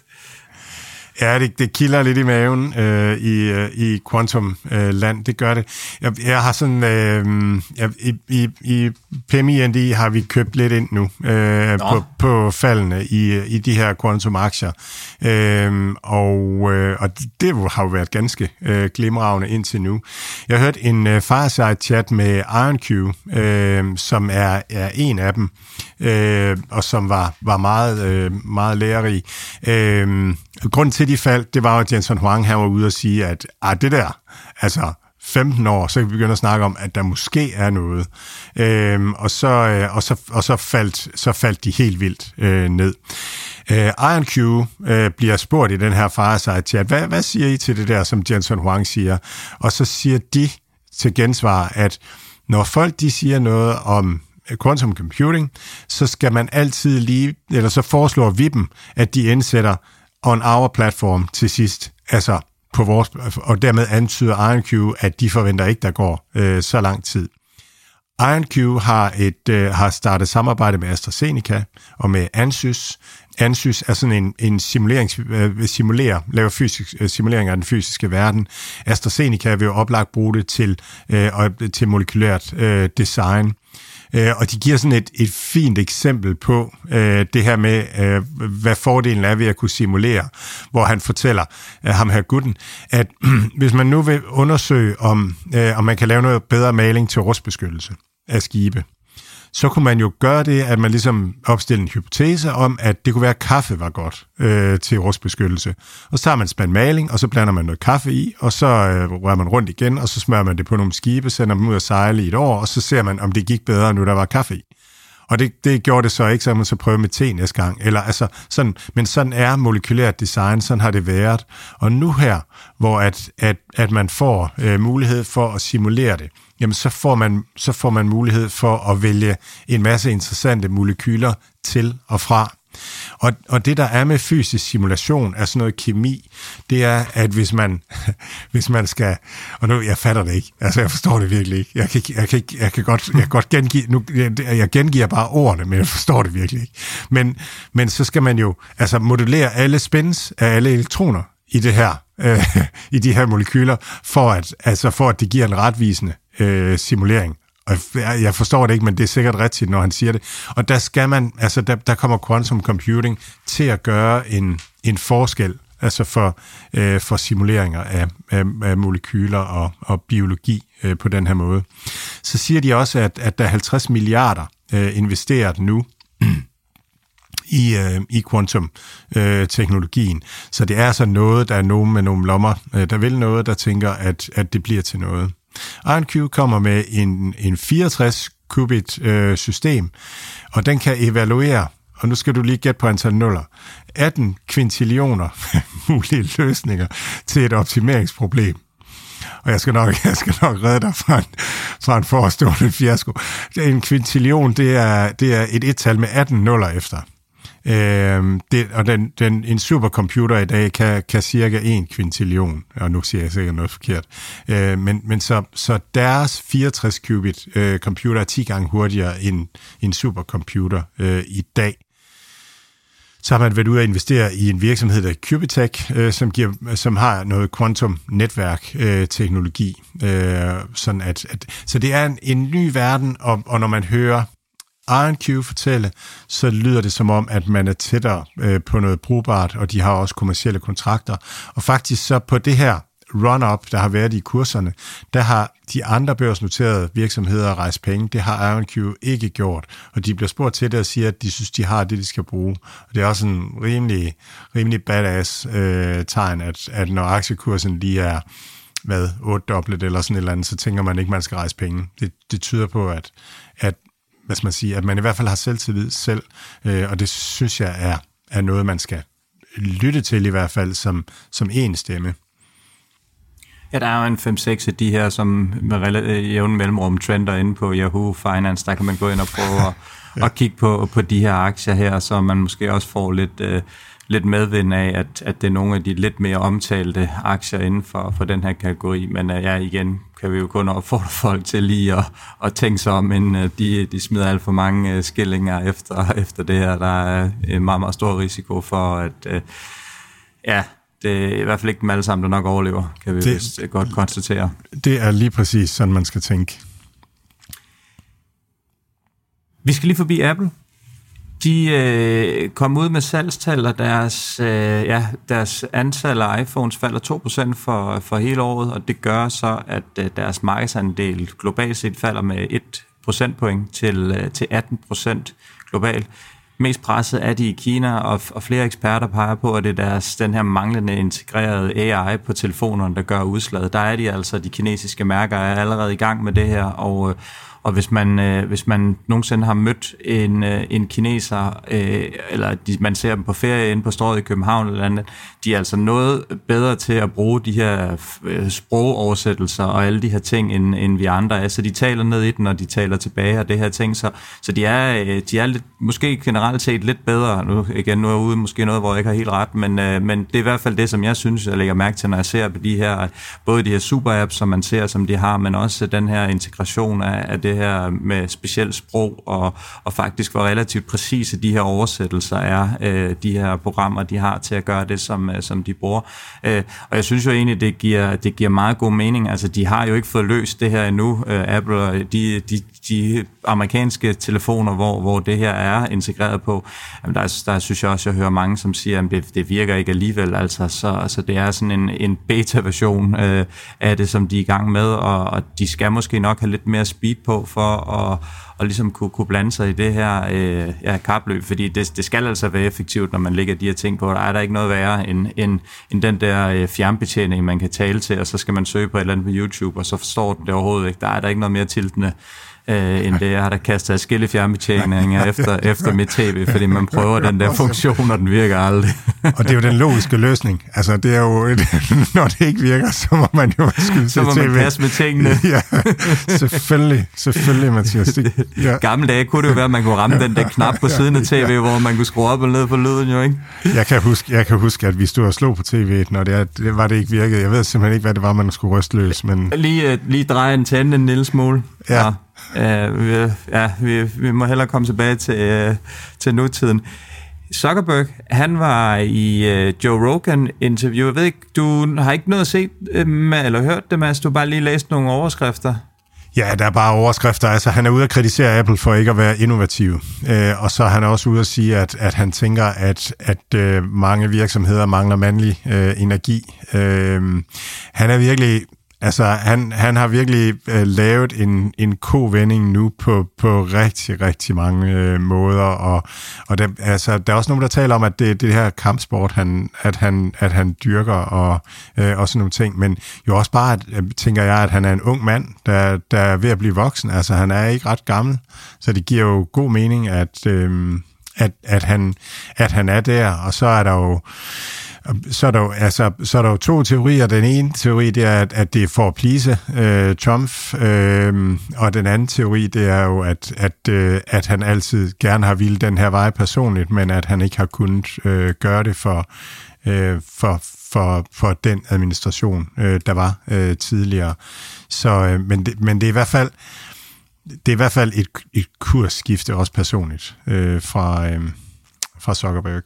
Ja, det, det kilder lidt i maven øh, i, øh, i quantum-land, øh, det gør det. Jeg, jeg har sådan, øh, jeg, i, i, i P M I N D har vi købt lidt ind nu øh, på, på faldene i, i de her quantum-aktier, øh, og, øh, og det har jo været ganske øh, glimragende indtil nu. Jeg har hørt en øh, fireside-chat med IronQ, øh, som er, er en af dem, øh, og som var, var meget, øh, meget lærerig. Øh, grunden til de faldt, det var jo, at Jensen Huang, han var ude og sige, at ah, det der, altså femten år, så kan vi begynde at snakke om, at der måske er noget. Øhm, og så, øh, og så, og så, faldt, så faldt de helt vildt øh, ned. Øh, IronQ øh, bliver spurgt i den her fireside chat, hvad, hvad siger I til det der, som Jensen Huang siger? Og så siger de til gensvar, at når folk de siger noget om quantum computing, så skal man altid lige, eller så foreslår vi dem, at de indsætter on our platform til sidst, altså på vores, og dermed antyder IronQ, at de forventer ikke, der går øh, så lang tid. IronQ har, et, øh, har startet samarbejde med AstraZeneca og med Ansys. Ansys er sådan en, en simulering, øh, simulerer, laver fysisk, øh, simulering af den fysiske verden. AstraZeneca vil jo oplagt bruge det til, øh, og, til molekylært øh, design. Øh, og de giver sådan et, et fint eksempel på øh, det her med, øh, hvad fordelen er ved at kunne simulere, hvor han fortæller øh, ham her gutten, at hvis man nu vil undersøge, om, øh, om man kan lave noget bedre maling til rustbeskyttelse af skibe, så kunne man jo gøre det, at man ligesom opstiller en hypotese om, at det kunne være, at kaffe var godt øh, til rustbeskyttelse. Og så tager man spand maling, og så blander man noget kaffe i, og så øh, rører man rundt igen, og så smører man det på nogle skibe, sender dem ud at sejle i et år, og så ser man, om det gik bedre, nu der var kaffe i. Og det, det gjorde det så ikke, så man så prøve med te næste gang. Eller, altså, sådan, men sådan er molekylært design, sådan har det været. Og nu her, hvor at, at, at man får øh, mulighed for at simulere det, jamen så får man, så får man mulighed for at vælge en masse interessante molekyler til og fra. Og, og det, der er med fysisk simulation, er sådan noget kemi, det er, at hvis man, hvis man skal, og nu, jeg fatter det ikke, altså jeg forstår det virkelig ikke, jeg kan, jeg kan, jeg kan, godt, jeg kan godt gengive, nu, jeg gengiver bare ordene, men jeg forstår det virkelig ikke. Men, men så skal man jo altså modellere alle spins af alle elektroner i det her, øh, i de her molekyler, for at, altså for at det giver en retvisende øh, simulering. Og jeg forstår det ikke, men det er sikkert rigtigt, når han siger det. Og der skal man, altså der, der kommer quantum computing til at gøre en, en forskel, altså for, øh, for simuleringer af, af, af molekyler og, og biologi øh, på den her måde. Så siger de også, at, at der er halvtreds milliarder øh, investeret nu i, øh, i quantum-teknologien. Øh, så det er altså noget, der er nogen med nogle lommer, øh, der vil noget, der tænker, at, at det bliver til noget. IonQ kommer med en, en fireogtres qubit øh, system, og den kan evaluere, og nu skal du lige gætte på antal nuller, atten kvintillioner mulige løsninger til et optimeringsproblem. Og jeg skal nok, jeg skal nok redde dig fra en, fra en forestående fiasko. En kvintillion, det er, det er et et-tal med atten nuller efter. Øh, det, og den, den, en supercomputer i dag kan, kan cirka en kvintillion, og nu siger jeg sikkert noget forkert. Øh, men men så, så deres fireogtres qubit øh, computer er ti gange hurtigere end en supercomputer øh, i dag. Så har man været ude at investere i en virksomhed, der er Qubitech, øh, som, giver, som har noget quantum-netværk-teknologi. Øh, sådan at, at, så det er en, en ny verden, og, og når man hører IonQ fortælle, så lyder det som om, at man er tættere øh, på noget brugbart, og de har også kommercielle kontrakter. Og faktisk så på det her run-up, der har været i kurserne, der har de andre børsnoterede virksomheder rejst penge. Det har IonQ ikke gjort, og de bliver spurgt til det og siger, at de synes, de har det, de skal bruge. Og det er også en rimelig, rimelig badass øh, tegn, at, at når aktiekursen lige er hvad, otte-doblet eller sådan et eller andet, så tænker man ikke, man skal rejse penge. Det, det tyder på, at, at, hvad skal man sige, at man i hvert fald har selvtillid selv, øh, og det synes jeg er, er noget, man skal lytte til i hvert fald som, som en stemme. Ja, der er jo en fem seks af de her, som med jævn mellemrum trender inde på Yahoo Finance. Der kan man gå ind og prøve at, ja. at kigge på, på de her aktier her, så man måske også får lidt, øh, lidt medvind af, at, at det er nogle af de lidt mere omtalte aktier inden for, for den her kategori. Men øh, ja, igen kan vi jo kun opfordre folk til lige at, at tænke sig om, inden de, de smider alt for mange øh, skillinger efter, efter det her. Der er en meget, meget stor risiko for, at øh, ja... Det er i hvert fald ikke dem alle sammen, der nok overlever, kan vi det, godt konstatere. Det er lige præcis sådan, man skal tænke. Vi skal lige forbi Apple. De øh, kom ud med salgstal, og deres, øh, ja, deres antal af iPhones falder to procent for, for hele året, og det gør så, at øh, deres markedsandel globalt set falder med et procentpoint til, øh, til atten procent globalt. Mest presset er de i Kina, og, og flere eksperter peger på, at det er deres, den her manglende integrerede A I på telefonerne, der gør udslaget. Der er de altså, de kinesiske mærker er allerede i gang med det her, og, og hvis, man, øh, hvis man nogensinde har mødt en, øh, en kineser, øh, eller de, man ser dem på ferie inde på Strøget i København eller andet, de er altså noget bedre til at bruge de her øh, sprogoversættelser og alle de her ting, end, end vi andre er. Så de taler ned i den, og de taler tilbage og det her ting. Så, så de er, øh, de er lidt, måske generelt set lidt bedre. Nu, igen, nu er jeg ude måske noget, hvor jeg ikke har helt ret, men, øh, men det er i hvert fald det, som jeg synes, jeg lægger mærke til, når jeg ser på de her, både de her super-apps, som man ser, som de har, men også den her integration af, af det her med specielt sprog, og, og faktisk hvor relativt præcise de her oversættelser er, øh, de her programmer, de har til at gøre det, som, øh, som de bruger. Øh, og jeg synes jo egentlig, det giver, det giver meget god mening. Altså, de har jo ikke fået løst det her endnu, øh, Apple, og de, de, de amerikanske telefoner, hvor, hvor det her er integreret på. Jamen, der, der synes jeg også, jeg hører mange, som siger, at det, det virker ikke alligevel. Altså, så, så det er sådan en, en beta-version øh, af det, som de er i gang med, og, og de skal måske nok have lidt mere speed på, for at og ligesom kunne, kunne blande sig i det her øh, ja, kapløb, fordi det, det skal altså være effektivt, når man lægger de her ting på. Der er der ikke noget værre end, end, end den der øh, fjernbetjening, man kan tale til, og så skal man søge på et eller andet på YouTube, og så forstår den det overhovedet ikke. Der er der ikke noget mere tiltende øh, end det. Jeg har da kastet adskillige fjernbetjeninger efter, efter mit tv, fordi man prøver den der funktion, og den virker aldrig. Og det er jo den logiske løsning. Altså, det er jo, når det ikke virker, så må man jo skylde så må man passe med tingene. Ja, selvfølgelig. Selvfølgelig, Mathias. Det, ja. Gamle dage kunne det jo være, at man kunne ramme den der knap på siden af tv, hvor man kunne skrue op og ned på lyden, jo ikke? Jeg kan huske, jeg kan huske at vi stod og slog på tv'et, når det, er, det var det ikke virkede. Jeg ved simpelthen ikke, hvad det var, man skulle ryste løs, men... Lige, lige dreje en tænde en lille smule. Ja. Ja, uh, vi, ja vi, vi må hellere komme tilbage til, uh, til nutiden. Zuckerberg, han var i uh, Joe Rogan-interview. Jeg ved ikke, du har ikke noget at se med, eller hørt det, Mads? Du har bare lige læst nogle overskrifter. Ja, der er bare overskrifter. Altså, han er ude at kritisere Apple for ikke at være innovativ. Øh, og så er han også ude at sige, at, at han tænker, at, at øh, mange virksomheder mangler mandlig øh, energi. Øh, han er virkelig... Altså, han, han har virkelig øh, lavet en, en kovending nu på, på rigtig, rigtig mange øh, måder, og, og der, altså, der er også nogen, der taler om, at det, det her kampsport, han, at, han, at han dyrker, og, øh, og sådan nogle ting, men jo også bare, at, tænker jeg, at han er en ung mand, der, der er ved at blive voksen, altså han er ikke ret gammel, så det giver jo god mening, at, øh, at, at, han, at han er der, og så er der jo Så er, der jo, altså, så er der jo to teorier. Den ene teori, det er, at, at det er for at please øh, Trump, øh, og den anden teori, det er jo, at, at, øh, at han altid gerne har ville den her vej personligt, men at han ikke har kunnet øh, gøre det for, øh, for, for, for den administration, øh, der var øh, tidligere. Så, øh, men, det, men det er i hvert fald det er i hvert fald et, et kursskifte, også personligt, øh, fra, øh, fra Zuckerberg.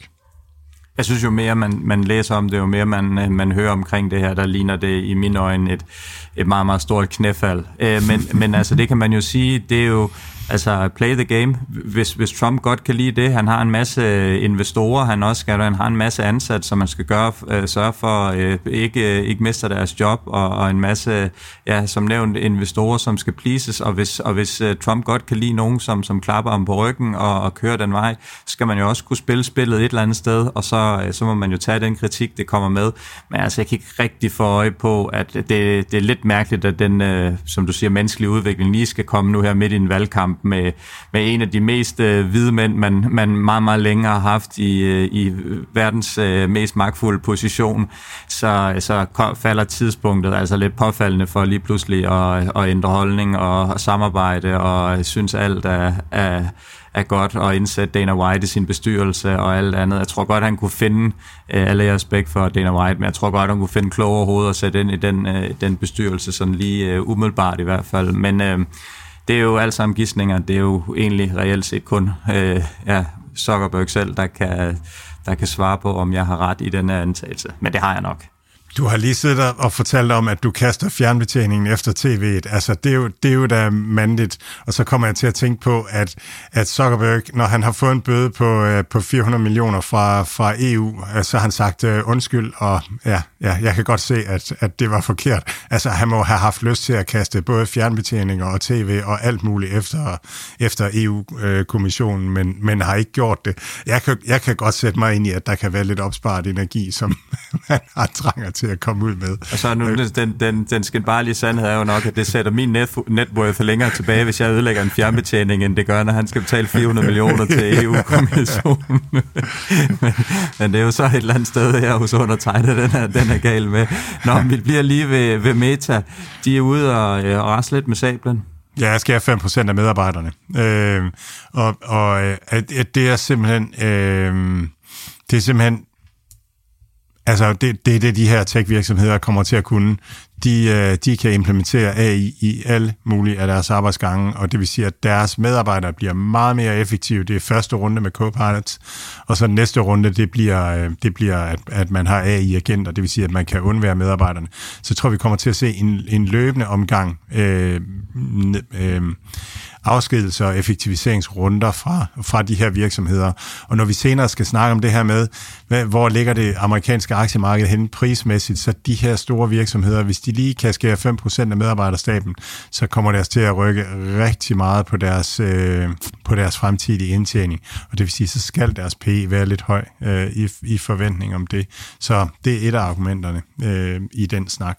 Jeg synes jo mere, man, man læser om det, jo mere man, man hører omkring det her, der ligner det i mine øjne et, et meget, meget stort knæfald. Øh, men, men altså, det kan man jo sige, det er jo, altså, play the game. Hvis, hvis Trump godt kan lide det, han har en masse investorer, han også skal, han har en masse ansat, som man skal gøre, øh, sørge for øh, ikke, ikke mister deres job, og, og en masse, ja, som nævnt, investorer, som skal pleases, og hvis, og hvis uh, Trump godt kan lide nogen, som, som klapper ham på ryggen og, og kører den vej, så skal man jo også kunne spille spillet et eller andet sted, og så, så må man jo tage den kritik, det kommer med. Men altså, jeg kan ikke rigtig få øje på, at det, det er lidt mærkeligt, at den, øh, som du siger, menneskelige udvikling lige skal komme nu her midt i en valgkamp, Med, med en af de mest øh, hvide mænd, man, man meget, meget længe har haft i, øh, i verdens øh, mest magtfulde position, så, så falder tidspunktet altså lidt påfaldende for lige pludselig at, at ændre holdning og, og samarbejde, og synes alt er, er, er godt, og indsætte Dana White i sin bestyrelse og alt andet. Jeg tror godt, han kunne finde, øh, alle respekt for Dana White, men jeg tror godt, han kunne finde klogere hoveder og sætte ind i den, øh, den bestyrelse, sådan lige øh, umiddelbart i hvert fald. Men øh, det er jo alt sammen gidsninger. Det er jo egentlig reelt set kun øh, ja, Zuckerberg selv, der kan, der kan svare på, om jeg har ret i den her antagelse. Men det har jeg nok. Du har lige siddet og fortalt om, at du kaster fjernbetjeningen efter tv'et. Altså, det er jo, det er jo da mandigt. Og så kommer jeg til at tænke på, at, at Zuckerberg, når han har fået en bøde på, uh, på fire hundrede millioner fra, fra E U, uh, så har han sagt uh, undskyld, og ja, ja, jeg kan godt se, at, at det var forkert. Altså, han må have haft lyst til at kaste både fjernbetjeninger og tv og alt muligt efter, efter E U-kommissionen, men, men har ikke gjort det. Jeg kan, jeg kan godt sætte mig ind i, at der kan være lidt opsparet energi, som man har trænger til at komme ud med. Og så nu, den, den, den skinbarlige sandhed er jo nok, at det sætter min net, net worth længere tilbage, hvis jeg ødelægger en fjernbetjening, end det gør, når han skal betale fire hundrede millioner til E U-kommissionen. men, men det er jo så et eller andet sted her hos undertegnet, den er, den er gal med. Nå, vi bliver lige ved, ved Meta. De er ude og, og rasle lidt med sablen. Ja, jeg skal have fem procent af medarbejderne. Øh, og og at, at det er simpelthen øh, det er simpelthen Altså, det, det er det, de her tech-virksomheder kommer til at kunne. De, de kan implementere A I i alle mulige af deres arbejdsgange, og det vil sige, at deres medarbejdere bliver meget mere effektive. Det er første runde med Copilot, og så næste runde, det bliver, det bliver at, at man har A I-agenter, det vil sige, at man kan undvære medarbejderne. Så tror vi kommer til at se en, en løbende omgang øh, øh, afskedelser og effektiviseringsrunder fra, fra de her virksomheder. Og når vi senere skal snakke om det her med, hvad, hvor ligger det amerikanske aktiemarked henne prismæssigt, så de her store virksomheder, hvis de lige kan skære fem procent af medarbejderstaben, så kommer deres til at rykke rigtig meget på deres, øh, på deres fremtidige indtjening. Og det vil sige, så skal deres P E være lidt høj øh, i, i forventning om det. Så det er et af argumenterne øh, i den snak.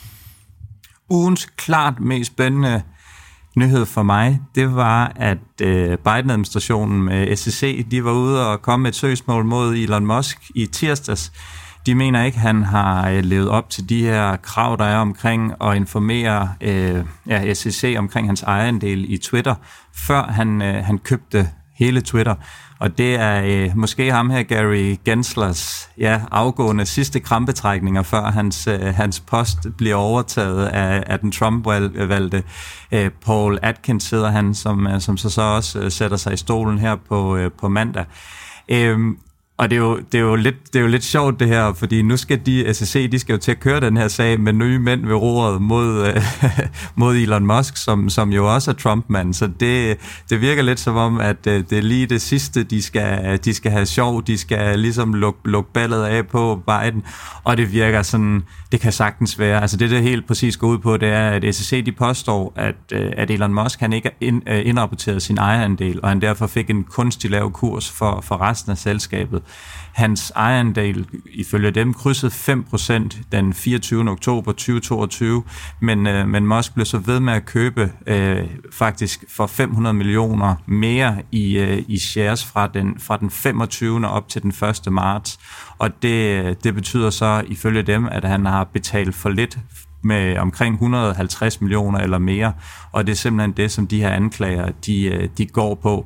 Ugens klart mest spændende nyhed for mig, det var, at øh, Biden-administrationen med S E C, de var ude og komme med et søgsmål mod Elon Musk i tirsdags. De mener ikke, han har øh, levet op til de her krav, der er omkring at informere øh, ja, S E C omkring hans ejerandel i Twitter, før han, øh, han købte hele Twitter. Og det er øh, måske ham her, Gary Genslers, ja, afgående sidste krampetrækninger, før hans, øh, hans post bliver overtaget af, af den Trump-valgte øh, Paul Atkins, hedder han, som, øh, som så, så også øh, sætter sig i stolen her på, øh, på mandag. Øh, Og det er, jo, det, er jo lidt, det er jo lidt sjovt det her, fordi nu skal de, S E C, de skal jo til at køre den her sag med nye mænd ved roret mod, øh, mod Elon Musk, som, som jo også er Trump-mand. Så det, det virker lidt som om, at øh, det er lige det sidste, de skal, de skal have sjov, de skal ligesom lukke luk ballet af på Biden. Og det virker sådan det kan sagtens være. Altså det, der helt præcis går ud på, det er, at S E C de påstår, at, at Elon Musk han ikke ind, indrapporterede sin ejerandel, og han derfor fik en kunstig lav kurs for, for resten af selskabet. Hans ejerandel, ifølge dem, krydsede fem procent den fireogtyvende oktober tyve toogtyve, men, øh, men Musk blev så ved med at købe øh, faktisk for fem hundrede millioner mere i, øh, i shares fra den, fra den femogtyvende op til den første marts. Og det, det betyder så, ifølge dem, at han har betalt for lidt med omkring et hundrede og halvtreds millioner eller mere, og det er simpelthen det, som de her anklager, de, de går på.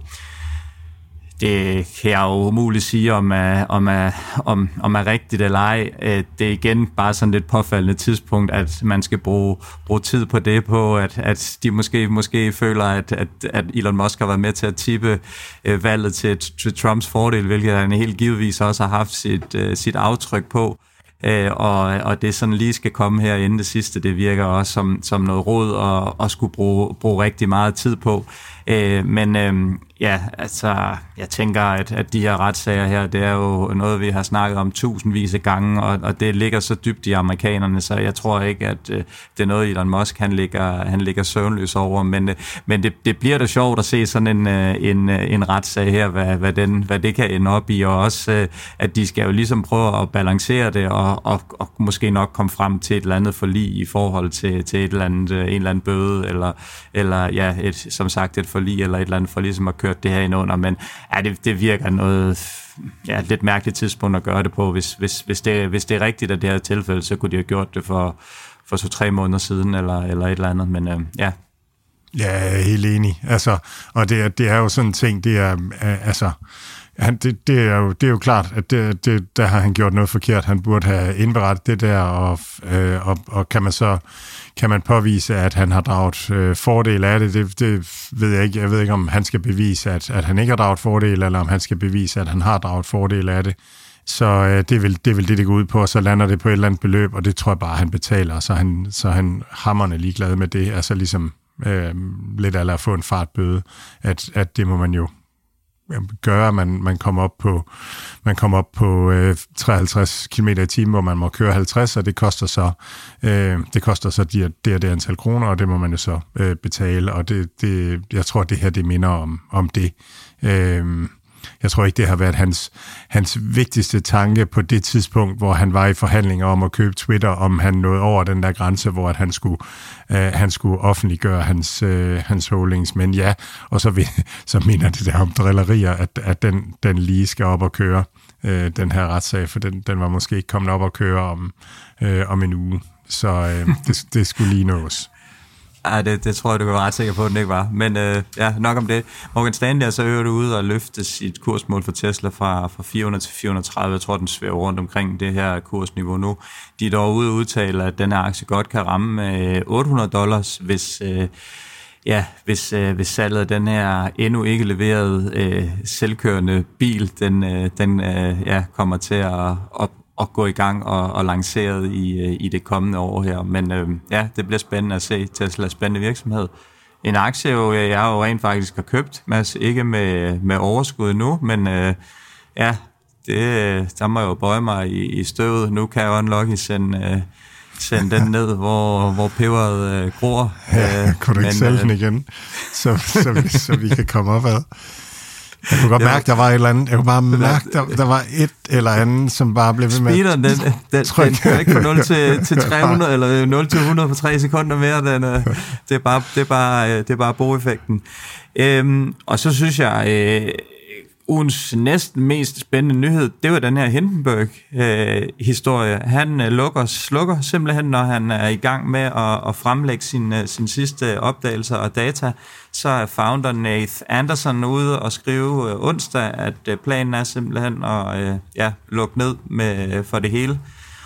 Det kan jeg jo umuligt sige, om er, om er, om, om er rigtigt eller ej. Det er igen bare sådan et påfaldende tidspunkt, at man skal bruge, bruge tid på det, på at, at de måske, måske føler, at, at, at Elon Musk har været med til at tippe valget til, til Trumps fordel, hvilket han helt givetvis også har haft sit, sit aftryk på. Øh, og, og det sådan lige skal komme her inden det sidste, det virker også som, som noget råd og, og skulle bruge, bruge rigtig meget tid på. Øh, men øh, ja, altså, jeg tænker, at, at de her retssager her, det er jo noget, vi har snakket om tusindvis af gange, og, og det ligger så dybt i amerikanerne, så jeg tror ikke, at øh, det er noget, Elon Musk, han ligger, han ligger søvnløs over, men, øh, men det, det bliver da sjovt at se sådan en, øh, en, en retssag her, hvad, hvad, den, hvad det kan ende op i, og også, øh, at de skal jo ligesom prøve at balancere det, og, og, og måske nok komme frem til et eller andet forlig i forhold til, til et eller andet, en eller anden bøde, eller, eller ja, et, som sagt et forlig, eller et eller andet for ligesom at køre det her ind under, men ja, det, det virker noget, ja, lidt mærkeligt tidspunkt at gøre det på. Hvis, hvis, hvis, det, hvis det er rigtigt, at det her tilfælde, så kunne de have gjort det for, for to-tre måneder siden, eller, eller et eller andet, men øh, ja. Ja, jeg er helt enig. Altså, og det er, det er jo sådan en ting, det er, altså, han, det, det, er jo, det er jo klart, at det, det, der har han gjort noget forkert. Han burde have indberettet det der, og, øh, og, og kan man så kan man påvise, at han har draget øh, fordel af det. det. Det ved jeg ikke. Jeg ved ikke, om han skal bevise, at, at han ikke har draget fordel, eller om han skal bevise, at han har draget fordel af det. Så øh, det, er vel, det er vel det, det går ud på, og så lander det på et eller andet beløb, og det tror jeg bare, han betaler, så han, så han hamrende ligeglad med det. Altså ligesom øh, lidt eller at få en fartbøde, at, at det må man jo gøre, man man kommer op på man kommer op på øh, treoghalvtreds kilometer i timen, hvor man må køre halvtreds, og det koster så øh, det koster så det det, det antal kroner, og det må man jo så øh, betale, og det det jeg tror det her det minder om om det. Øh, Jeg tror ikke, det har været hans, hans vigtigste tanke på det tidspunkt, hvor han var i forhandlinger om at købe Twitter, om han nåede over den der grænse, hvor at han skulle, øh, han skulle offentliggøre hans, øh, hans holdings. Men ja, og så, vil, så minder det der om drillerier, at, at den, den lige skal op og køre, øh, den her retssag, for den, den var måske ikke kommet op og køre om, øh, om en uge. Så øh, det, det skulle lige nås. Ja, det, det tror jeg, du kan være ret sikker på, at den ikke var. Men øh, ja, nok om det. Morgan Stanley er så øvrigt ude og løfte sit kursmål for Tesla fra, fra fire hundrede til fire hundrede og tredive. Jeg tror, den svæver rundt omkring det her kursniveau nu. De er dog ude og udtale, at den her aktie godt kan ramme øh, otte hundrede dollars, hvis, øh, ja, hvis, øh, hvis salget af den her endnu ikke leverede øh, selvkørende bil, den, øh, den øh, ja, kommer til at op og gå i gang og, og lanceret i, i det kommende år her. Men øh, ja, det bliver spændende at se. Tesla spændende virksomhed. En aktie, jo, jeg har jo rent faktisk har købt, Mads, ikke med, med overskud nu, men øh, ja, det, der må jeg jo bøje mig i, i støvet. Nu kan jeg jo Unlucky sende, øh, sende den ned, hvor, hvor peberet øh, gror. Ja, øh, kunne du ikke men, sælge den igen, så, så, vi, så vi kan komme op ad? Jeg kunne godt ja. mærke, der var et eller andet. Jeg kunne bare mærke, der, der var et eller andet, som bare blev ved med Speederen, den, den, den, den kører ikke fra nul til, til tre hundrede, eller nul til hundrede på tre sekunder mere. Den, det, er bare, det, er bare, det er bare boeffekten. Øhm, og så synes jeg, øh, ugens næsten mest spændende nyhed, det var den her Hindenburg-historie. Øh, han øh, lukker, slukker simpelthen, når han er i gang med at, at fremlægge sin, øh, sin sidste opdagelser og data. Så er founder Nath Anderson ude og skrive øh, onsdag, at øh, planen er simpelthen at øh, ja, lukke ned med, øh, for det hele.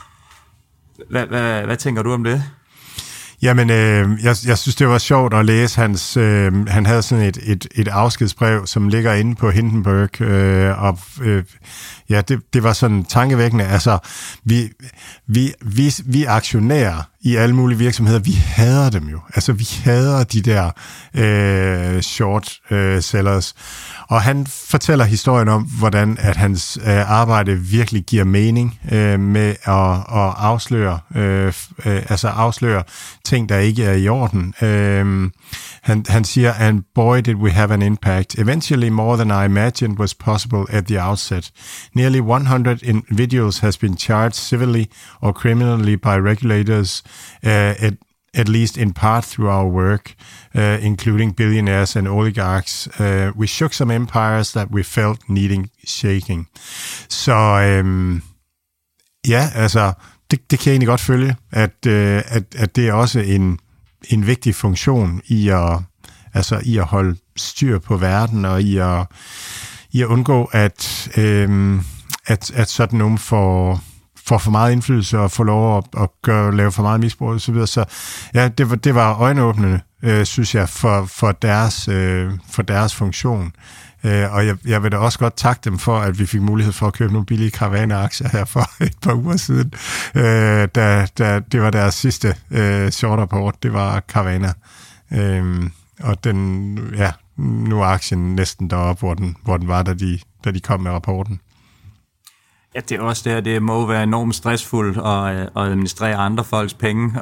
Hvad, hvad, hvad tænker du om det? Jamen, øh, jeg, jeg synes, det var sjovt at læse hans... Øh, han havde sådan et, et, et afskedsbrev, som ligger inde på Hindenburg, øh, og øh, ja, det, det var sådan tankevækkende. Altså, vi, vi, vi, vi aktionærer i alle mulige virksomheder, vi hader dem jo. Altså, vi hader de der øh, short øh, sellers. Og han fortæller historien om, hvordan at hans øh, arbejde virkelig giver mening øh, med at, at afsløre, øh, øh, altså afsløre ting, der ikke er i orden. Øh, han, han siger, and boy did we have an impact. Eventually more than I imagined was possible at the outset. Nearly one hundred individuals has been charged civilly or criminally by regulators uh, at at least in part through our work, uh, including billionaires and oligarchs. Uh, we shook some empires that we felt needing shaking. Så øhm, ja, altså, det, det kan jeg egentlig godt følge, at, øh, at, at det er også en, en vigtig funktion i at, altså, i at holde styr på verden, og i at, i at undgå, at, øhm, at, at sådan nogen får... får for meget indflydelse og får lov at, at gøre, lave for meget misbrug og så videre. Så ja, det var, det var øjenåbnende, øh, synes jeg, for, for, deres, øh, for deres funktion. Øh, og jeg, jeg vil da også godt takke dem for, at vi fik mulighed for at købe nogle billige Carvana-aktier her for et par uger siden. Øh, da, da det var deres sidste øh, short rapport, det var Carvana. Øh, og den, ja, nu er aktien næsten deroppe, hvor den, hvor den var, da de, da de kom med rapporten. Ja, det er også det, det må være enormt stressfuldt at, at administrere andre folks penge.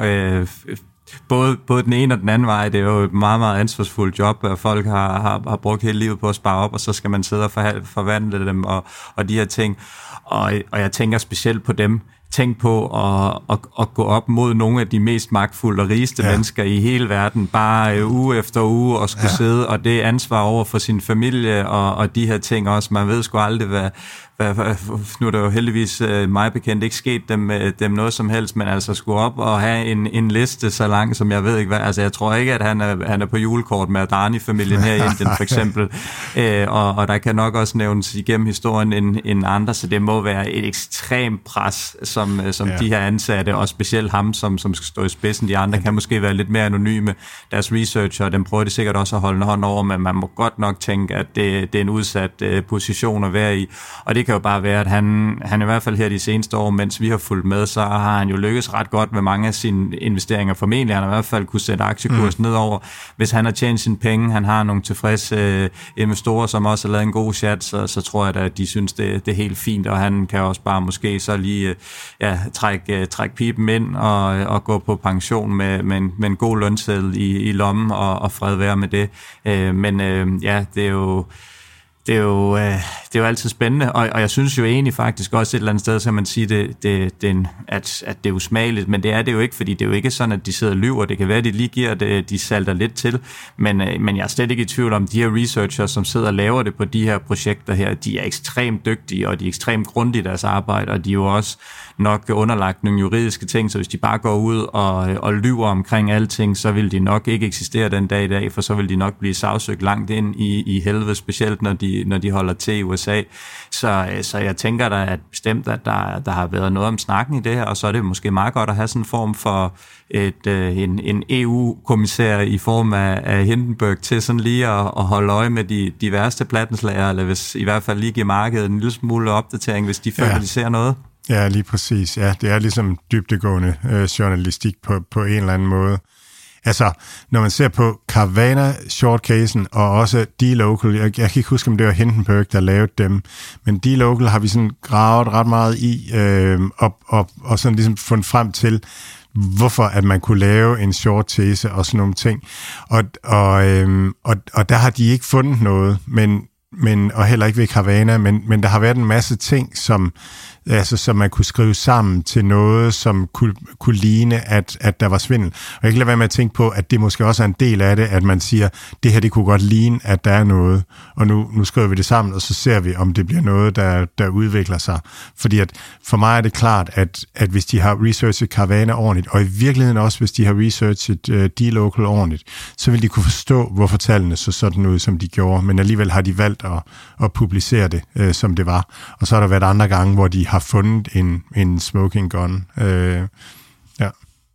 Både, både den ene og den anden vej, det er jo et meget, meget ansvarsfuldt job, at folk har, har, har brugt hele livet på at spare op, og så skal man sidde og forvandle dem og, og de her ting. Og, og jeg tænker specielt på dem. Tænk på at, at, at gå op mod nogle af de mest magtfulde og rigeste ja. mennesker i hele verden, bare uge efter uge, og skulle ja. sidde, og det ansvar over for sin familie, og, og de her ting også. Man ved sgu aldrig, hvad... Hvad, nu er der jo heldigvis øh, mig bekendt ikke sket dem, dem noget som helst, men altså skulle op og have en, en liste så lang, som jeg ved ikke hvad. Altså jeg tror ikke, at han er, han er på julekort med Adani-familien her i Indien for eksempel. øh, og, og der kan nok også nævnes igennem historien en, en andre, så det må være et ekstremt pres, som, som ja. de her ansatte, og specielt ham, som, som skal stå i spidsen. De andre kan måske være lidt mere anonyme. Deres researcher, dem prøver de sikkert også at holde en hånd over, men man må godt nok tænke, at det, det er en udsat øh, position at være i. Og det kan jo bare være, at han, han i hvert fald her de seneste år, mens vi har fulgt med, så har han jo lykkes ret godt med mange af sine investeringer. Formentlig han har i hvert fald kunne sætte aktiekursen mm. nedover. Hvis han har tjent sine penge, han har nogle tilfredse øh, investorer, som også har lavet en god chat, så, så tror jeg at de synes, det, det er helt fint, og han kan også bare måske så lige øh, ja, trække, øh, trække pipen ind og, og gå på pension med, med, en, med en god lønseddel i, i lommen og, og fred være med det. Øh, men øh, ja, det er jo Det er, jo, øh, det er jo altid spændende, og, og jeg synes jo egentlig faktisk også et eller andet sted, så kan man sige, det, det, det en, at, at det er usmageligt, men det er det jo ikke, fordi det er jo ikke sådan, at de sidder og lyver. Det kan være, at de lige giver det, de salter lidt til, men, øh, men jeg er slet ikke i tvivl om, de her researchers, som sidder og laver det på de her projekter her, de er ekstremt dygtige, og de er ekstremt grundige i deres arbejde, og de er jo også nok underlagt nogle juridiske ting, så hvis de bare går ud og, og lyver omkring alting, så vil de nok ikke eksistere den dag i dag, for så vil de nok blive sagsøgt langt ind i, i helvede, specielt når de, når de holder til i U S A. Så, så jeg tænker da, at bestemt, at der, der har været noget om snakken i det her, og så er det måske meget godt at have sådan en form for et, en, en E U-kommissær i form af, af Hindenburg til sådan lige at, at holde øje med de, de værste plattenslager, eller hvis i hvert fald lige give markedet en lille smule opdatering, hvis de føler, ja. de ser noget. Ja, lige præcis. Ja, det er ligesom dybdegående øh, journalistik på, på en eller anden måde. Altså, når man ser på Carvana shortcasen og også D-Local, jeg, jeg kan ikke huske, om det var Hindenburg, der lavede dem, men D-Local har vi sådan gravet ret meget i, øh, og, og, og sådan ligesom fundet frem til, hvorfor at man kunne lave en short tese og sådan nogle ting. Og, og, øh, og, og der har de ikke fundet noget, men, men, og heller ikke ved Carvana, men, men der har været en masse ting, som altså som man kunne skrive sammen til noget, som kunne, kunne ligne, at, at der var svindel. Og jeg kan lade være med at tænke på, at det måske også er en del af det, at man siger, det her, det kunne godt ligne, at der er noget, og nu, nu skriver vi det sammen, og så ser vi, om det bliver noget, der, der udvikler sig. Fordi at for mig er det klart, at, at hvis de har researchet Carvana ordentligt, og i virkeligheden også, hvis de har researchet uh, D-Local ordentligt, så vil de kunne forstå, hvorfor tallene så sådan ud, som de gjorde, men alligevel har de valgt at, at publicere det, uh, som det var. Og så har der været andre gange, hvor de har fundet en, en smoking gun. Øh, ja.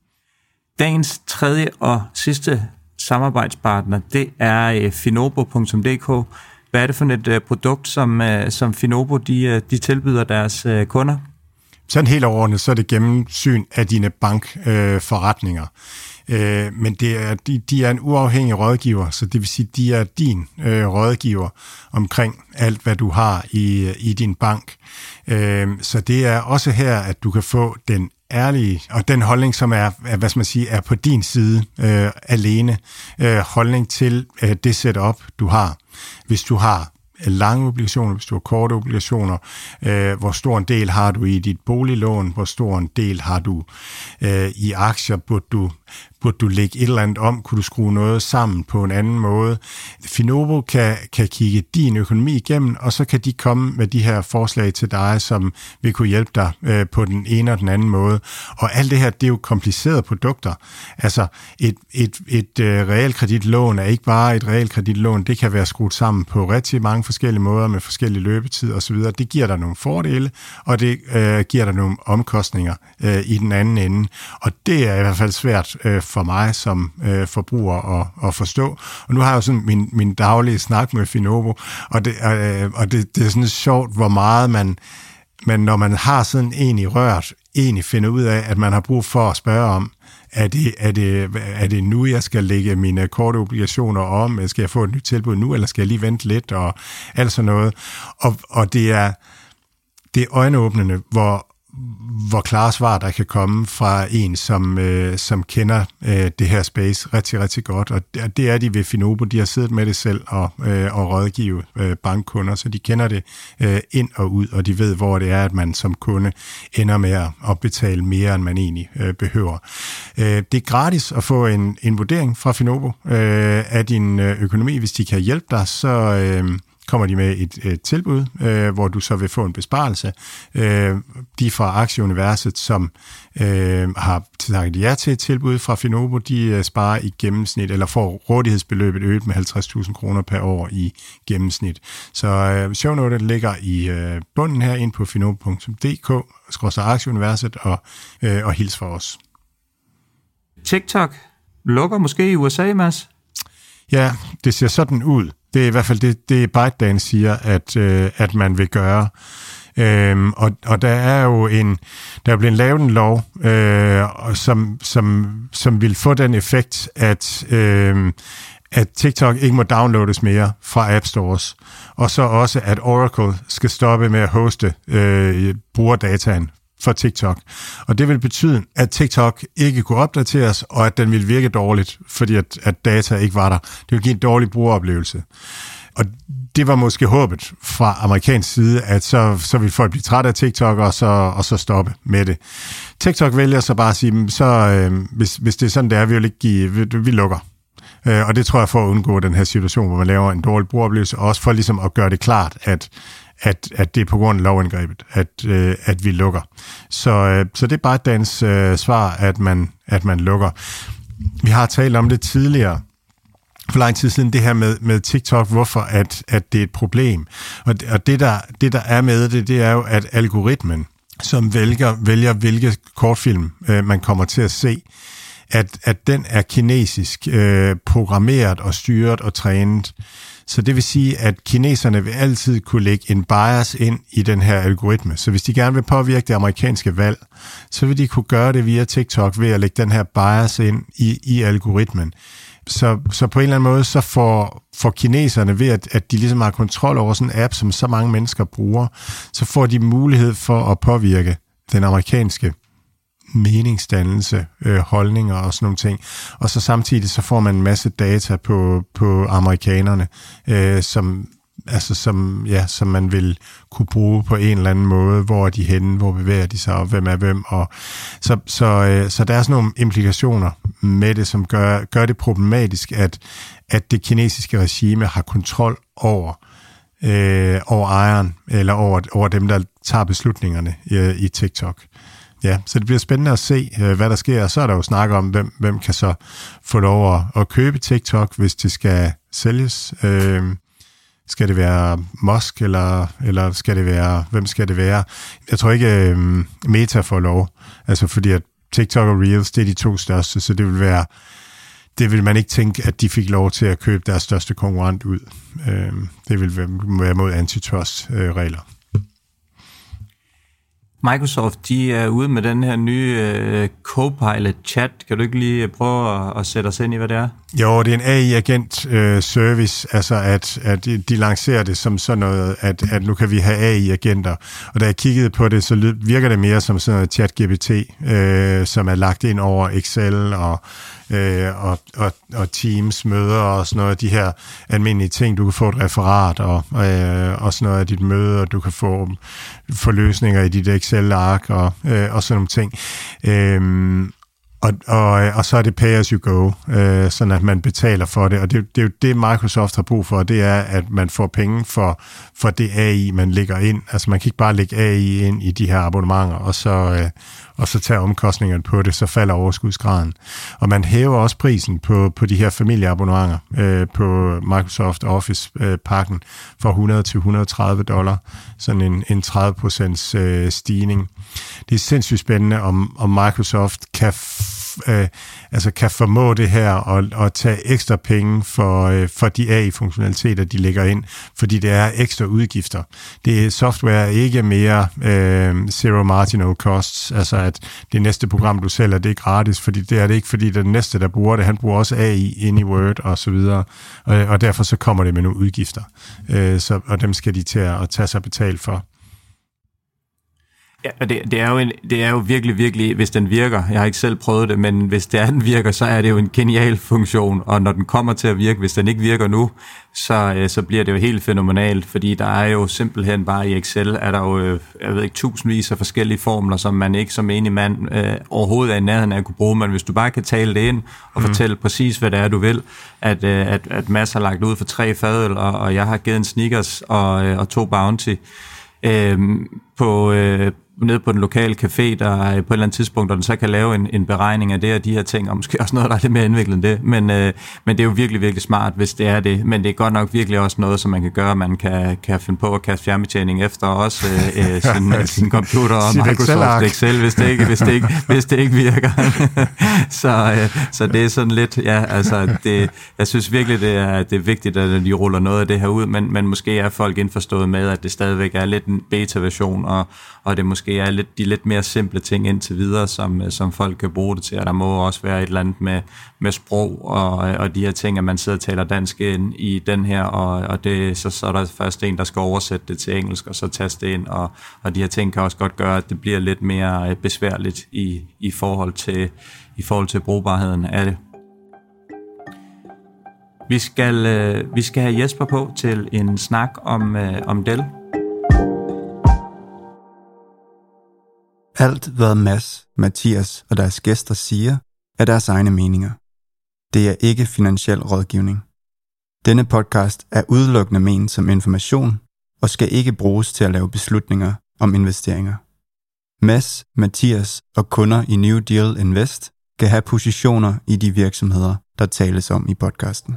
Dagens tredje og sidste samarbejdspartner, det er Finobo punktum d k. Hvad er det for et uh, produkt, som, uh, som Finobo de, uh, de tilbyder deres uh, kunder? sådan helt overordnet, så er det gennemsyn af dine bankforretninger. Øh, øh, men det er, de, de er en uafhængig rådgiver, så det vil sige, de er din øh, rådgiver omkring alt, hvad du har i, i din bank. Øh, så det er også her, at du kan få den ærlige, og den holdning, som er, hvad skal man sige, er på din side øh, alene, øh, holdning til øh, det setup, du har. Hvis du har lange obligationer, hvis du har korte obligationer, øh, hvor stor en del har du i dit boliglån, hvor stor en del har du øh, i aktier, burde du, burde du lægge et eller andet om, kunne du skrue noget sammen på en anden måde. Finovo kan, kan kigge din økonomi igennem, og så kan de komme med de her forslag til dig, som vil kunne hjælpe dig øh, på den ene og den anden måde. Og alt det her, det er jo komplicerede produkter. Altså et, et, et øh, realkreditlån er ikke bare et realkreditlån, det kan være skruet sammen på rigtig mange forskellige måder med forskellige løbetid osv. Det giver dig nogle fordele, og det øh, giver dig nogle omkostninger øh, i den anden ende. Og det er i hvert fald svært øh, for mig som øh, forbruger at, at forstå. Og nu har jeg jo sådan min, min daglige snak med Finovo, og det, øh, og det, det er sådan sjovt, hvor meget man, man, når man har sådan en i rørt, egentlig finder ud af, at man har brug for at spørge om, Er det, er, det, er det nu, jeg skal lægge mine korte obligationer om? Skal jeg få et nyt tilbud nu, eller skal jeg lige vente lidt? Og alt sådan noget. Og, og det er, det er øjenåbnende, hvor, hvor klare svar, der kan komme fra en, som, øh, som kender øh, det her space rigtig, rigtig godt. Og det, det er de ved Finovo. De har siddet med det selv og, øh, og rådgive øh, bankkunder, så de kender det øh, ind og ud, og de ved, hvor det er, at man som kunde ender med at betale mere, end man egentlig øh, behøver. Øh, det er gratis at få en, en vurdering fra Finovo øh, af din økonomi. Hvis de kan hjælpe dig, så Øh, kommer de med et, et tilbud, øh, hvor du så vil få en besparelse. Øh, de fra Aktieuniverset, som øh, har sagt ja til et tilbud fra Finovo, de øh, sparer i gennemsnit, eller får rådighedsbeløbet øget med halvtreds tusind kroner per år i gennemsnit. Så øh, shownotet ligger i øh, bunden her ind på finovo punktum d k, skråstreg Aktieuniverset, og, øh, og hils for os. TikTok lukker måske i U S A, Mads? Ja, det ser sådan ud. Det er i hvert fald det, det ByteDance siger, at, øh, at man vil gøre. Øhm, og, og der er jo en, der er blevet lavet en lov, øh, som, som, som vil få den effekt, at, øh, at TikTok ikke må downloades mere fra App Stores. Og så også, at Oracle skal stoppe med at hoste øh, brugerdataen for TikTok. Og det vil betyde, at TikTok ikke kunne opdateres, og at den ville virke dårligt, fordi at, at data ikke var der. Det ville give en dårlig brugeroplevelse. Og det var måske håbet fra amerikansk side, at så, så ville folk blive trætte af TikTok, og så, og så stoppe med det. TikTok vælger så bare at sige, så øh, hvis, hvis det er sådan, det er, vi vil ikke give, vi, vi lukker. Øh, og det tror jeg for at undgå den her situation, hvor man laver en dårlig brugeroplevelse, og også for ligesom at gøre det klart, at At, at det er på grund af lovindgrebet, at, øh, at vi lukker. Så, øh, så det er bare dans øh, svar, at man, at man lukker. Vi har talt om det tidligere, for lang tid siden, det her med, med TikTok, hvorfor at, at det er et problem. Og, og det, der, det, der er med det, det er jo, at algoritmen, som vælger, vælger hvilke kortfilm øh, man kommer til at se, at, at den er kinesisk øh, programmeret og styret og trænet. Så det vil sige, at kineserne vil altid kunne lægge en bias ind i den her algoritme. Så hvis de gerne vil påvirke det amerikanske valg, så vil de kunne gøre det via TikTok ved at lægge den her bias ind i, i algoritmen. Så, så på en eller anden måde, så får, får kineserne ved, at, at de ligesom har kontrol over sådan en app, som så mange mennesker bruger, så får de mulighed for at påvirke den amerikanske meningsdannelse, øh, holdninger og sådan nogle ting. Og så samtidig så får man en masse data på, på amerikanerne, øh, som, altså som, ja, som man vil kunne bruge på en eller anden måde. Hvor er de henne? Hvor bevæger de sig? Og hvem er hvem? Og så, så, øh, så der er sådan nogle implikationer med det, som gør, gør det problematisk, at, at det kinesiske regime har kontrol over øh, over ejeren, eller over, over dem, der tager beslutningerne i, i TikTok. Ja, så det bliver spændende at se, hvad der sker, og så er der jo snak om, hvem, hvem kan så få lov at, at købe TikTok, hvis det skal sælges. Øh, skal det være Musk, eller, eller skal det være, hvem skal det være? Jeg tror ikke, øh, Meta får lov, altså fordi at TikTok og Reels, det er de to største, så det vil være, det vil man ikke tænke, at de fik lov til at købe deres største konkurrent ud. Øh, det vil være mod antitrust-regler. Microsoft, de er ude med den her nye uh, Copilot chat. Kan du ikke lige prøve at, at sætte os ind i, hvad det er? Jo, det er en A I-agent øh, service, altså at, at de lancerer det som sådan noget, at, at nu kan vi have A I-agenter. Og da jeg kiggede på det, så virker det mere som sådan noget ChatGPT, øh, som er lagt ind over Excel og, øh, og, og, og Teams møder og sådan noget af de her almindelige ting. Du kan få et referat og, øh, og sådan noget af dit møde, og du kan få, få løsninger i dit Excel-ark og, øh, og sådan nogle ting. Øh, Og, og, og så er det pay as you go, øh, sådan at man betaler for det, og det, det er jo det, Microsoft har brug for, det er, at man får penge for, for det A I, man lægger ind. Altså man kan ikke bare lægge A I ind i de her abonnementer, og så, øh, og så tage omkostningerne på det, så falder overskudsgraden. Og man hæver også prisen på, på de her familieabonnementer øh, på Microsoft Office-pakken øh, fra hundrede til et hundrede og tredive dollar, sådan en, en tredive procent øh, stigning. Det er sindssygt spændende, om, om Microsoft kan Øh, altså kan formå det her og, og tage ekstra penge for, øh, for de A I-funktionaliteter, de lægger ind, fordi det er ekstra udgifter. Det software er ikke mere øh, zero marginal costs, altså at det næste program, du sælger, det er gratis, fordi det er det ikke, fordi den næste, der bruger det, han bruger også A I ind i Word og så videre, og, og derfor så kommer det med nogle udgifter, øh, så, og dem skal de til at, at tage sig betalt for. Ja, det, det, er jo en, det er jo virkelig, virkelig, hvis den virker, jeg har ikke selv prøvet det, men hvis det er, den virker, så er det jo en genial funktion, og når den kommer til at virke, hvis den ikke virker nu, så, så bliver det jo helt fænomenalt, fordi der er jo simpelthen bare i Excel, er der jo, jeg ved ikke, tusindvis af forskellige formler, som man ikke som enig mand øh, overhovedet er i nærheden af at kunne bruge, men hvis du bare kan tale det ind, og mm. fortælle præcis, hvad det er, du vil, at, øh, at, at Mads har lagt ud for tre fadøl, og, og jeg har givet en Snickers og, øh, og to Bounty, øh, på... Øh, nede på den lokale café, der på et eller andet tidspunkt, hvor den så kan lave en, en beregning af det og de her ting, og måske også noget, der er lidt mere indviklet end det. Men, øh, men det er jo virkelig, virkelig smart, hvis det er det. Men det er godt nok virkelig også noget, som man kan gøre. Man kan, kan finde på at kaste fjernbetjening efter også øh, øh, sin, sin computer og Microsoft Excel, hvis det ikke, hvis det ikke, hvis det ikke virker. så, øh, så det er sådan lidt, ja, altså, det, jeg synes virkelig, det er, det er vigtigt, at de ruller noget af det her ud, men, men måske er folk indforstået med, at det stadigvæk er lidt en beta-version, og, og det måske er lidt, de lidt mere simple ting indtil videre, som, som folk kan bruge det til, og der må også være et eller andet med, med sprog og, og de her ting, at man sidder og taler dansk ind i den her, og, og det, så, så er der først en, der skal oversætte det til engelsk, og så taste det ind, og, og de her ting kan også godt gøre, at det bliver lidt mere besværligt i, i, forhold, til, i forhold til brugbarheden af det. Vi skal, øh, vi skal have Jesper på til en snak om, øh, om Dell. Alt, hvad Mads, Mathias og deres gæster siger, er deres egne meninger. Det er ikke finansiel rådgivning. Denne podcast er udelukkende ment som information og skal ikke bruges til at lave beslutninger om investeringer. Mads, Mathias og kunder i New Deal Invest kan have positioner i de virksomheder, der tales om i podcasten.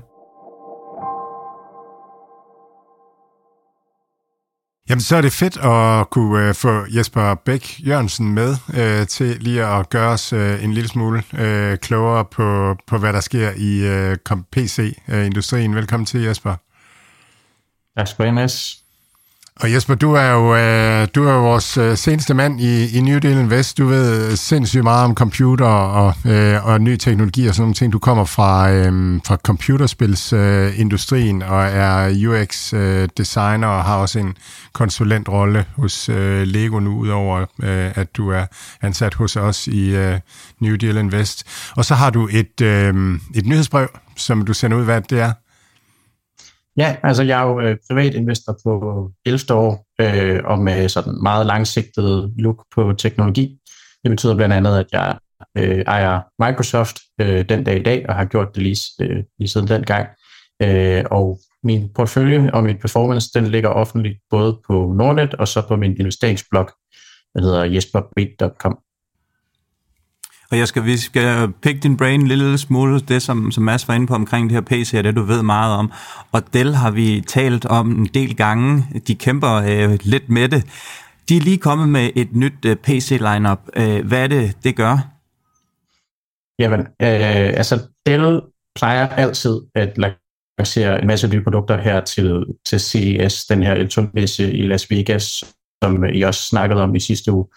Jamen, så er det fedt at kunne uh, få Jesper Bæk Jørgensen med uh, til lige at gøre os uh, en lille smule uh, klogere på, på, hvad der sker i uh, P C-industrien. Velkommen til, Jesper. Tak skal du have, Mads. Og Jesper, du er jo, øh, du er jo vores øh, seneste mand i, i New Deal Invest. Du ved sindssygt meget om computer og, øh, og ny teknologi og sådan nogle ting. Du kommer fra, øh, fra computerspilsindustrien øh, og er U X-designer øh, og har også en konsulentrolle hos øh, Lego nu, udover øh, at du er ansat hos os i øh, New Deal Invest. Og så har du et, øh, et nyhedsbrev, som du sender ud, hvad det er. Ja, altså jeg er jo øh, privatinvestor på ellevte år, øh, og med sådan meget langsigtet look på teknologi. Det betyder blandt andet, at jeg øh, ejer Microsoft øh, den dag i dag, og har gjort det lige, øh, lige siden den gang. Øh, og min portefølje og min performance, den ligger offentligt både på Nordnet og så på min investeringsblog, der hedder jesper bæk punktum com. Og jeg skal, vi skal pick din brain en lille smule, det som, som Mads var inde på omkring det her P C, og det du ved meget om. Og Dell har vi talt om en del gange. De kæmper øh, lidt med det. De er lige kommet med et nyt øh, P C-lineup. Øh, hvad er det, det gør? Jamen, øh, altså Dell plejer altid at lancere en masse nye produkter her til, til C E S, den her elektronikmesse i Las Vegas, som I også snakkede om i sidste uge.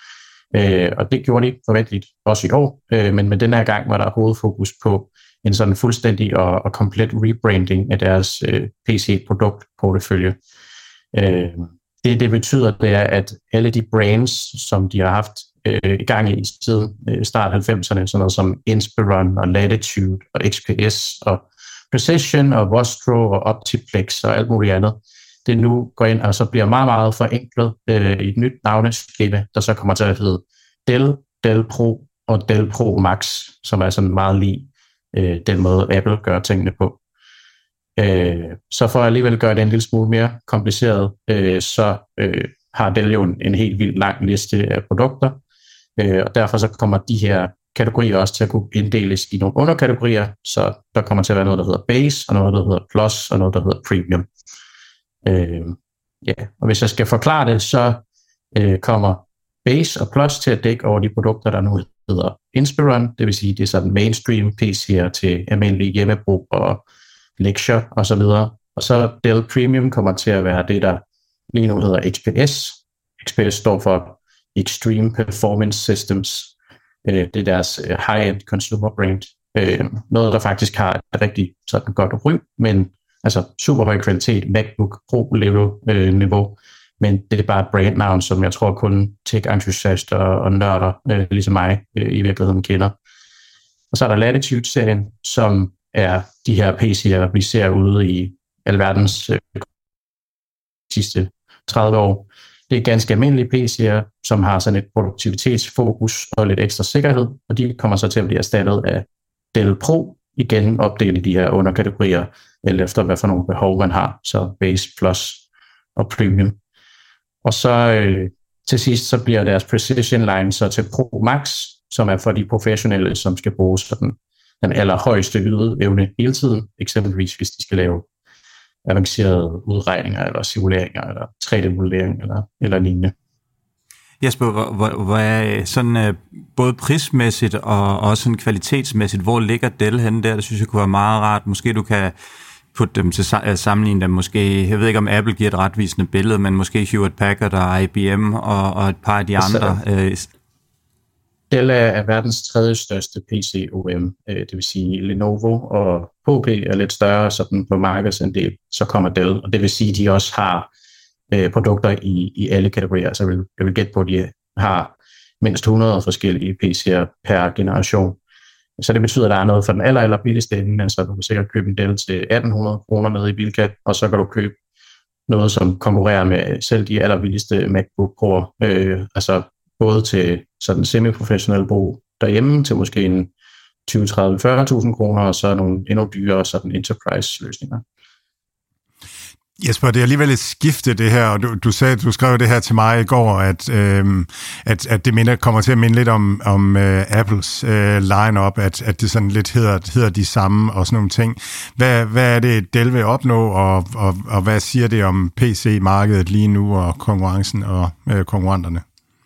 Øh, og det gjorde de forventeligt også i år, øh, men med den her gang var der hovedfokus på en sådan fuldstændig og, og komplet rebranding af deres øh, P C-produktportefølje. Øh, det, det betyder, det er, at alle de brands, som de har haft øh, i gang i siden øh, start halvfemserne, sådan noget som Inspiron og Latitude og X P S og Precision og Vostro og Optiplex og alt muligt andet, det nu går ind og så bliver meget, meget forenklet øh, i et nyt navneskema, der så kommer til at hedde Dell, Dell Pro og Dell Pro Max, som er sådan meget lige øh, den måde, Apple gør tingene på. Øh, så for at alligevel gøre det en lille smule mere kompliceret, øh, så øh, har Dell jo en, en helt vildt lang liste af produkter, øh, og derfor så kommer de her kategorier også til at kunne inddeles i nogle underkategorier, så der kommer til at være noget, der hedder Base, og noget, der hedder Plus, og noget, der hedder Premium. Øh, ja. Og hvis jeg skal forklare det, så øh, kommer Base og Plus til at dække over de produkter, der nu hedder Inspiron, det vil sige, det er sådan mainstream P C'er til almindelig hjemmebrug og lektier og så videre. Og så Dell Premium kommer til at være det, der lige nu hedder X P S. X P S står for Extreme Performance Systems. Det er deres high-end consumer brand. Noget, der faktisk har et rigtig sådan godt ry, men altså super høj kvalitet, MacBook Pro-niveau, men det er bare et brandnavn, som jeg tror kun tech-entusiaster og nørder, ligesom mig, i virkeligheden kender. Og så er der Latitude-serien, som er de her P C'er, vi ser ude i alverdens øh, sidste tredive år. Det er ganske almindelige P C'er, som har sådan et produktivitetsfokus og lidt ekstra sikkerhed, og de kommer så til at blive erstattet af Dell Pro, igen opdelt i de her underkategorier, eller efter hvad for nogle behov man har, så Base, Plus og Premium. Og så øh, til sidst så bliver deres Precision line så til Pro Max, som er for de professionelle, som skal bruge sådan den allerhøjeste ydeevne hele tiden, eksempelvis hvis de skal lave avancerede udregninger, eller simuleringer, eller tre D-modellering, eller, eller lignende. Jesper, hvor, hvor er sådan uh, både prismæssigt og også sådan kvalitetsmæssigt, hvor ligger Dell henne der? Det synes jeg kunne være meget rart. Måske du kan putte dem til sammenligne dem. Måske, jeg ved ikke, om Apple giver et retvisende billede, men måske Hewlett Packard og I B M og, og et par af de andre. Altså, Dell er verdens tredje største P C O M, det vil sige Lenovo og H P er lidt større sådan på markedsandel, så kommer Dell, og det vil sige, at de også har øh, produkter i, i alle kategorier, så jeg vil, jeg vil gætte på, at de har mindst hundrede forskellige P C'er per generation. Så det betyder, at der er noget for den aller, aller billigste ende, altså du kan sikkert købe en Dell til atten hundrede kroner nede i Bilka, og så kan du købe noget, som konkurrerer med selv de allerbilligste MacBook Pro'er, øh, altså både til sådan semi-professionel brug derhjemme, til måske en tyve, tredive, fyrre tusind kroner, og så nogle endnu dyrere sådan enterprise-løsninger. Jesper, det er alligevel et skifte det her, og du, du sagde, du skrev det her til mig i går, at, øhm, at, at det minder, kommer til at minde lidt om, om øh, Apples øh, line-up, at, at det sådan lidt hedder, hedder de samme og sådan nogle ting. Hvad, hvad er det, Dell vil opnå, og, og, og hvad siger det om P C-markedet lige nu, og konkurrencen og øh, konkurrenterne?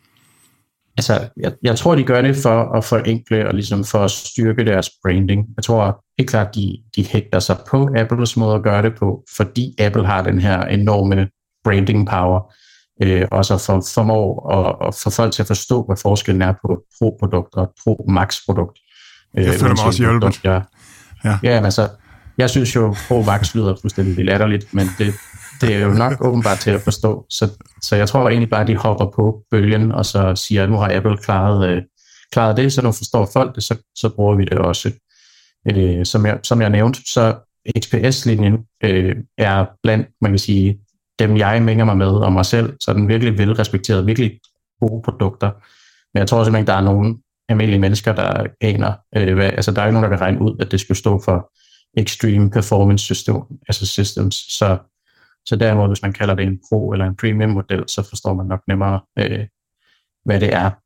Altså, jeg, jeg tror, de gør det for at forenkle og ligesom for at styrke deres branding. Jeg tror helt klart, de, de hægter sig på Apples måde at gøre det på, fordi Apple har den her enorme branding power, øh, og så for, formår at, at få folk til at forstå, hvad forskellen er på Pro-produkt og Pro-Max-produkt. Øh, jeg føler mig også hjulpet. Ja, ja. ja altså, jeg synes jo, Pro-Max lyder fuldstændig latterligt, men det, det er jo nok åbenbart til at forstå. Så, så jeg tror egentlig bare, at de hopper på bølgen, og så siger, at nu har Apple klaret, øh, klaret det, så nu forstår folk det, så, så bruger vi det også. Øh, som, jeg, som jeg nævnte, så X P S-linjen øh, er blandt, man kan sige, dem jeg mænger mig med og mig selv, så den virkelig velrespekteret, virkelig gode produkter. Men jeg tror simpelthen, der er nogle almindelige mennesker, der aner, øh, hvad, altså der er ikke nogen, der kan regne ud, at det skal stå for Extreme Performance System, altså Systems, så Så derimod, hvis man kalder det en Pro eller en Premium-model, så forstår man nok nemmere, øh, hvad det er.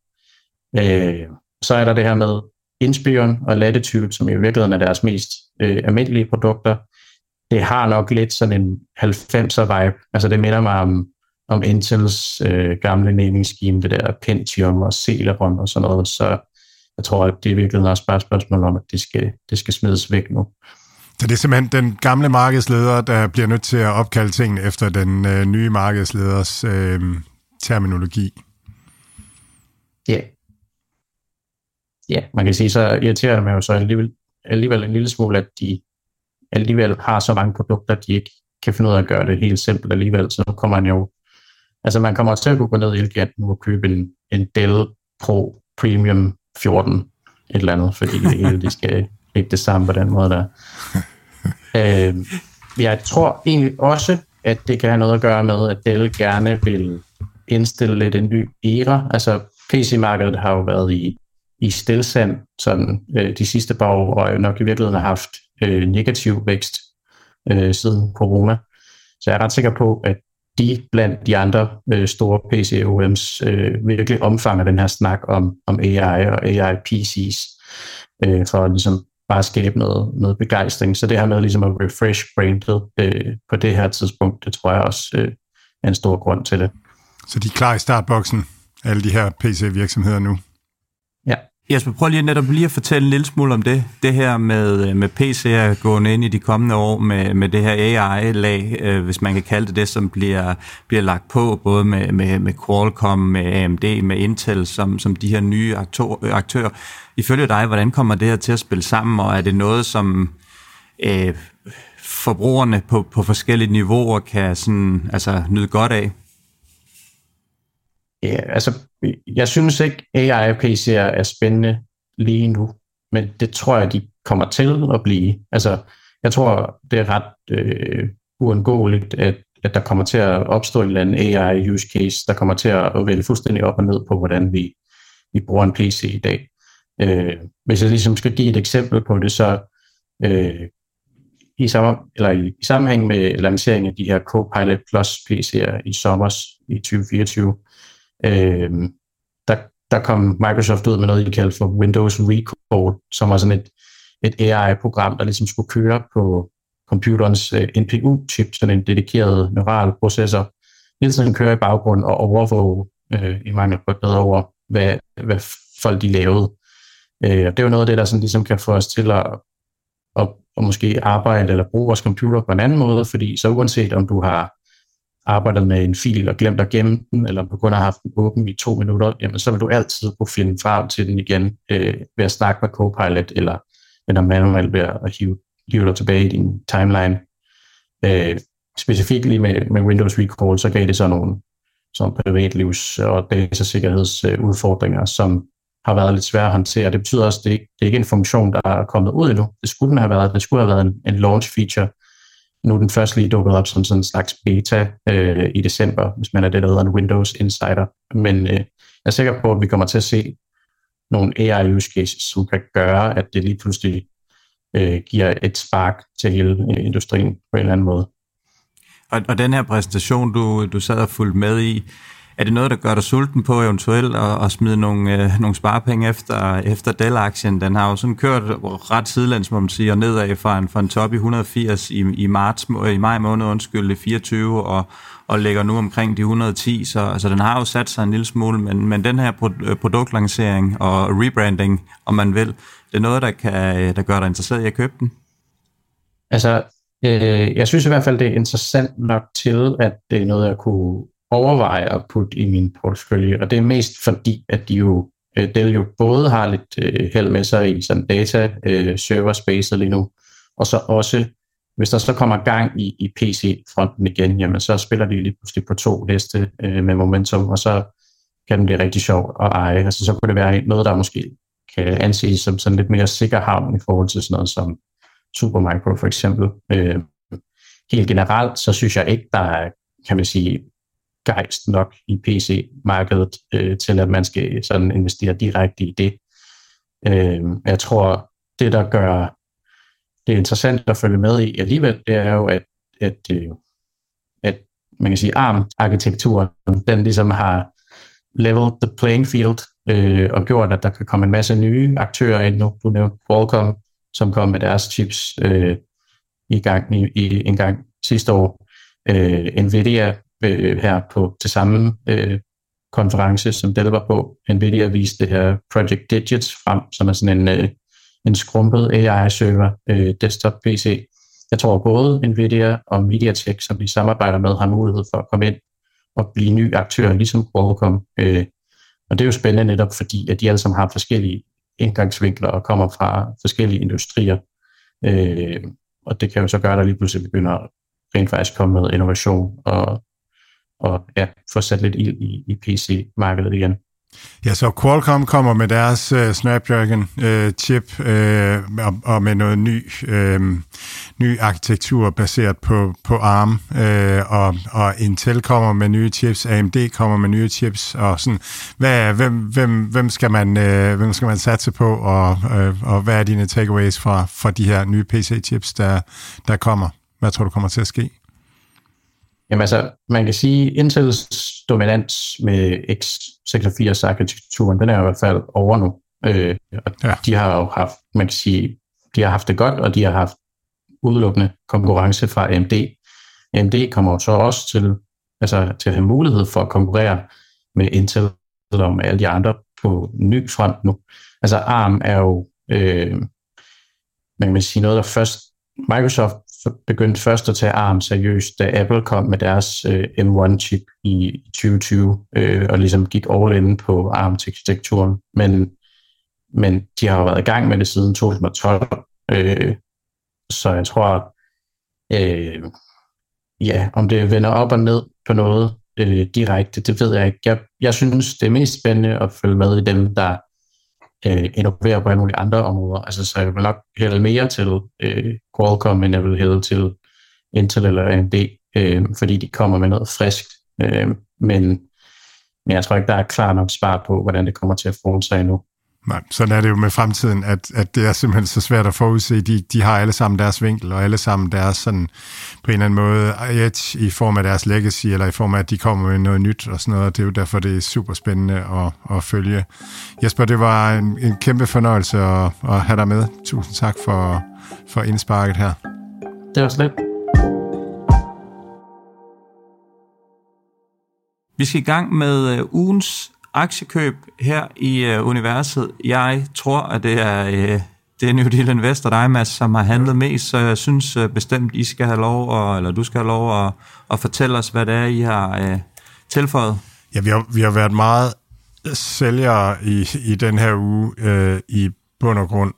Øh, så er der det her med Inspiron og Latitude, som i virkeligheden er deres mest øh, almindelige produkter. Det har nok lidt sådan en halvfemser-vibe. Altså det minder mig om, om Intels øh, gamle naming-scheme, det der Pentium og Celeron og sådan noget. Så jeg tror, at det i virkeligheden også bare et spørgsmål om, at det skal, det skal smides væk nu. Så det er simpelthen den gamle markedsleder, der bliver nødt til at opkalde tingene efter den øh, nye markedsleders øh, terminologi. Ja. Ja, man kan sige, så irriterer det mig jo så alligevel, alligevel en lille smule, at de alligevel har så mange produkter, at de ikke kan finde ud af at gøre det helt simpelt alligevel. Så nu kommer man jo, altså man kommer til at gå ned i Elgiganten og købe en, en Dell Pro Premium fjorten, et eller andet, fordi det hele, de skal ikke det samme på den måde der. øh, jeg tror egentlig også, at det kan have noget at gøre med, at Dell gerne vil indstille lidt en ny æra. Altså P C-markedet har jo været i, i stilstand sådan, øh, de sidste par år, og jo nok i virkeligheden har haft øh, negativ vækst øh, siden corona. Så jeg er ret sikker på, at de blandt de andre øh, store P C O M's øh, virkelig omfanger den her snak om, om A I og A I P C's øh, for at ligesom bare skabe noget, noget begejstring. Så det her med ligesom at refresh brandet øh, på det her tidspunkt, det tror jeg også øh, er en stor grund til det. Så de er klar i startboksen, alle de her P C-virksomheder nu? Ja. Jesper, prøv lige netop lige at fortælle en lille smule om det. Det her med, med P C'er gående ind i de kommende år med, med det her A I-lag, øh, hvis man kan kalde det det, som bliver, bliver lagt på, både med, med, med Qualcomm, med A M D, med Intel, som, som de her nye aktør, aktører. Ifølge dig, hvordan kommer det her til at spille sammen, og er det noget, som øh, forbrugerne på, på forskellige niveauer kan sådan, altså, nyde godt af? Ja, altså, jeg synes ikke, A I og P C'er er spændende lige nu, men det tror jeg, de kommer til at blive. Altså, jeg tror, det er ret øh, uundgåeligt, at, at der kommer til at opstå en eller anden A I-use case, der kommer til at vælge fuldstændig op og ned på, hvordan vi, vi bruger en P C i dag. Øh, hvis jeg ligesom skal give et eksempel på det, så øh, i, sammen, eller i, i sammenhæng med lanceringen af de her Copilot Plus P C'er i sommer i tyve fireogtyve, øh, der, der kom Microsoft ud med noget, de kaldte for Windows Recall, som var sådan et, et A I-program, der ligesom skulle køre på computerens øh, N P U-chip, sådan en dedikeret neural processor, hele tiden køre i baggrunden og overvåge øh, i mangel på et bedre ord, hvad, hvad folk de lavede. Øh, og det er jo noget af det, der sådan ligesom kan få os til at, at, at måske arbejde eller bruge vores computer på en anden måde, fordi så uanset om du har arbejdet med en fil og glemt at gemme den, eller på grund af haft den åben i to minutter, jamen så vil du altid kunne finde frem til den igen øh, ved at snakke med Copilot, eller, eller manuelt ved at hive, hive dig tilbage i din timeline. Øh, specifikt lige med, med Windows Recall, så gav det så nogle som privatlivs- og datasikkerhedsudfordringer, som har været lidt svære at håndtere. Det betyder også, at det ikke det er ikke en funktion, der er kommet ud endnu. Det skulle den have været. Det skulle have været en, en launch feature. Nu er den først lige dukket op som sådan en slags beta øh, i december, hvis man er det, der hedder en Windows Insider. Men øh, jeg er sikker på, at vi kommer til at se nogle A I use cases, som kan gøre, at det lige pludselig øh, giver et spark til hele øh, industrien på en eller anden måde. Og, og den her præsentation, du, du sad og fulgte med i, er det noget, der gør dig sulten på eventuelt at, at smide nogle, øh, nogle sparepenge efter, efter Dell-aktien? Den har jo sådan kørt ret sidelæns, må man sige, og nedad fra en, fra en top i et hundrede og firs i, i, marts, i maj måned, undskyld, i fireogtyve, og, og ligger nu omkring de et hundrede og ti, så altså, den har jo sat sig en lille smule, men, men den her pro- produktlancering og rebranding, om man vil, det er noget, der, kan, der gør dig interesseret i at købe den? Altså, øh, jeg synes i hvert fald, det er interessant nok til, at det er noget, jeg kunne overveje at putte i min portefølje, og det er mest fordi, at de jo, Dell jo både har lidt øh, held med sig i sådan data øh, server space lige nu, og så også, hvis der så kommer gang i, i P C-fronten igen, jamen så spiller de lige pludselig på to liste øh, med momentum, og så kan det blive rigtig sjovt at eje. Altså så kunne det være noget, der måske kan anses som sådan lidt mere sikker havn i forhold til sådan noget som Supermicro for eksempel. Øh, helt generelt, så synes jeg ikke, der er, kan man sige, gejst nok i P C-markedet øh, til, at man skal sådan investere direkte i det. Øh, jeg tror, det der gør det interessant at følge med i alligevel, det er jo, at, at, øh, at man kan sige, ARM-arkitekturen, den ligesom har leveled the playing field øh, og gjort, at der kan komme en masse nye aktører ind nu. Du nævnte Qualcomm, som kom med deres chips øh, i gang i, i en gang sidste år. Øh, Nvidia øh, her på til samme øh, konference, som Dell var på. Nvidia viste det her Project Digits frem, som er sådan en, øh, en skrumpet A I-server, øh, desktop P C. Jeg tror både Nvidia og MediaTek, som de samarbejder med, har mulighed for at komme ind og blive nye aktører, ligesom Qualcomm. Øh, Og det er jo spændende netop fordi, at de alle sammen har forskellige indgangsvinkler og kommer fra forskellige industrier. Øh, og det kan jo så gøre, at der lige pludselig begynder rent faktisk komme noget innovation og, og ja, få sat lidt ild i, i P C-markedet igen. Ja, så Qualcomm kommer med deres uh, Snapdragon-chip uh, uh, og, og med noget ny, uh, ny arkitektur baseret på, på ARM, uh, og, og Intel kommer med nye chips, A M D kommer med nye chips, og sådan, hvad, hvem, hvem, hvem, skal man, uh, hvem skal man satse på, og, uh, og hvad er dine takeaways fra, fra de her nye P C-chips, der, der kommer? Hvad tror du kommer til at ske? Jamen altså, man kan sige, Intels dominans med x seksogfirs-arkitekturen, den er i hvert fald over nu. Øh, og ja. De har jo haft, man kan sige, de har haft det godt, og de har haft udelukkende konkurrence fra A M D. A M D kommer jo så også til, altså, til at have mulighed for at konkurrere med Intel og med alle de andre på ny front nu. Altså ARM er jo, øh, man kan sige, noget der først, Microsoft begyndte først at tage ARM seriøst, da Apple kom med deres øh, M et chip i tyve tyve, øh, og ligesom gik all in på ARM-arkitekturen. Men, men de har jo været i gang med det siden to tusind og tolv, øh, så jeg tror, øh, ja, om det vender op og ned på noget øh, direkte, det ved jeg ikke. Jeg, jeg synes, det er mest spændende at følge med i dem, der øh, innoverer på alle mulige andre områder. Altså, så jeg vil nok hælde mere til øh, Qualcomm, end jeg vil hælde til Intel eller A M D, øh, fordi de kommer med noget friskt. Øh, men, men jeg tror ikke, der er klar nok svar på, hvordan det kommer til at forholde sig endnu. Nej, sådan er det jo med fremtiden, at, at det er simpelthen så svært at forudse. De, de har alle sammen deres vinkel, og alle sammen deres sådan, på en eller anden måde edge i form af deres legacy, eller i form af, at de kommer med noget nyt og sådan noget, og det er jo derfor, det er super spændende at, at følge. Jesper, det var en, en kæmpe fornøjelse at, at have dig med. Tusind tak for, for indsparket her. Det var slet. Vi skal i gang med uh, ugens aktiekøb her i uh, universet. Jeg tror, at det er, uh, det er New Deal Invest og dig, Mads, som har handlet mest, så jeg synes uh, bestemt, I skal have lov, og, eller du skal have lov at, at fortælle os, hvad det er, I har uh, tilføjet. Ja, vi har, vi har været meget sælgere i, i den her uge uh, i bund og grund,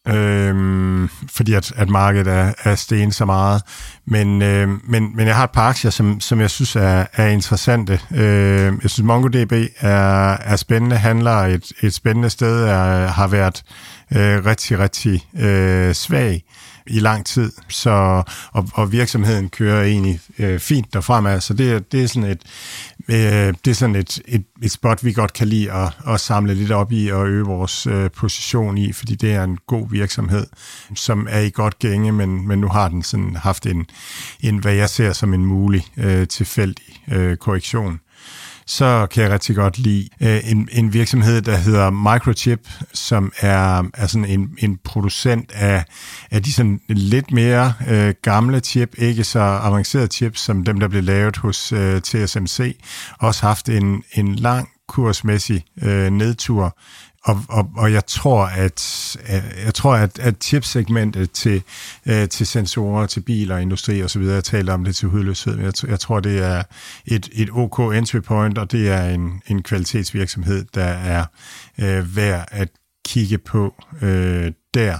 Øhm, fordi at, at markedet er, er steget så meget. Men, øh, men, men jeg har et par aktier, som, som jeg synes er, er interessante. Øh, jeg synes, MongoDB er, er spændende, handler et, et spændende sted, er, har været øh, rigtig, rigtig øh, svag i lang tid, så, og, og virksomheden kører egentlig øh, fint derfremad, så det, det er sådan et øh, det er sådan et, et, et spot, vi godt kan lide at, at samle lidt op i og øge vores øh, position i, fordi det er en god virksomhed, som er i godt gænge, men, men nu har den sådan haft en, en, hvad jeg ser som en mulig øh, tilfældig øh, korrektion. Så kan jeg rigtig godt lide øh, en, en virksomhed, der hedder Microchip, som er, er sådan en, en producent af, af de sådan lidt mere øh, gamle chip, ikke så avancerede chips, som dem, der blev lavet hos øh, T S M C. Også haft en, en lang kursmæssig øh, nedtur. Og, og, og jeg tror, at jeg tror, at, at chipsegmentet til, øh, til sensorer, til biler, industri og så videre, jeg taler om det til hudløshed, men jeg, jeg tror, det er et, et OK entry point, og det er en, en kvalitetsvirksomhed, der er øh, værd at kigge på øh, der.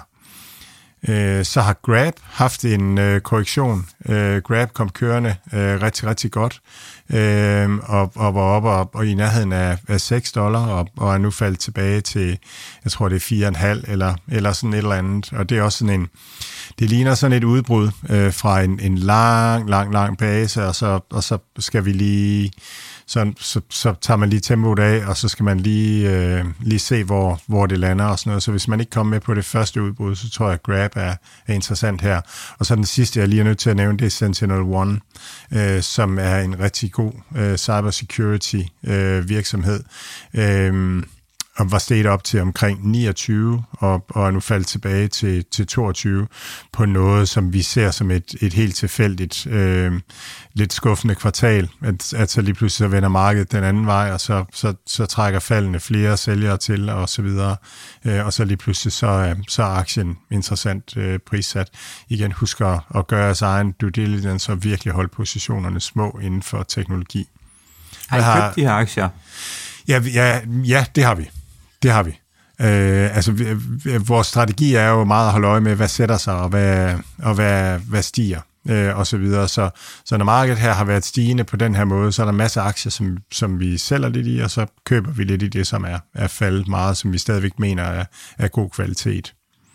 Øh, så har Grab haft en øh, korrektion. Øh, Grab kom kørende øh, rigtig, rigtig godt, øh, og, og var oppe og, og i nærheden af, af seks dollar, og, og er nu faldet tilbage til, jeg tror det er fire komma fem eller, eller sådan et eller andet. Og det er også sådan en, det ligner sådan et udbrud øh, fra en, en lang, lang, lang base, og så, og så skal vi lige... Så, så, så tager man lige tempoet af, og så skal man lige, øh, lige se, hvor, hvor det lander og sådan noget. Så hvis man ikke kommer med på det første udbrud, så tror jeg, at Grab er, er interessant her. Og så den sidste, jeg lige er nødt til at nævne, det er Sentinel One, øh, som er en rigtig god øh, cybersecurity øh, virksomhed. Øh, og var steget op til omkring niogtyve, og, og er nu faldet tilbage til, til toogtyve, på noget, som vi ser som et, et helt tilfældigt, øh, lidt skuffende kvartal, at, at så lige pludselig så vender markedet den anden vej, og så, så, så trækker faldene flere sælgere til, og så videre, øh, og så lige pludselig så, så er aktien interessant øh, prissat. Igen, husk at, at gøre jeres egen due diligence, og virkelig holde positionerne små inden for teknologi. Har I købt de her aktier? Ja, ja, ja, det har vi. Det har vi. Øh, altså, vi, vores strategi er jo meget at holde øje med, hvad sætter sig, og hvad, og hvad, hvad stiger, øh, og så videre. Så, så når markedet her har været stigende på den her måde, så er der masser af aktier, som, som vi sælger lidt i, og så køber vi lidt i det, som er, er faldet meget, som vi stadigvæk mener er, er god kvalitet.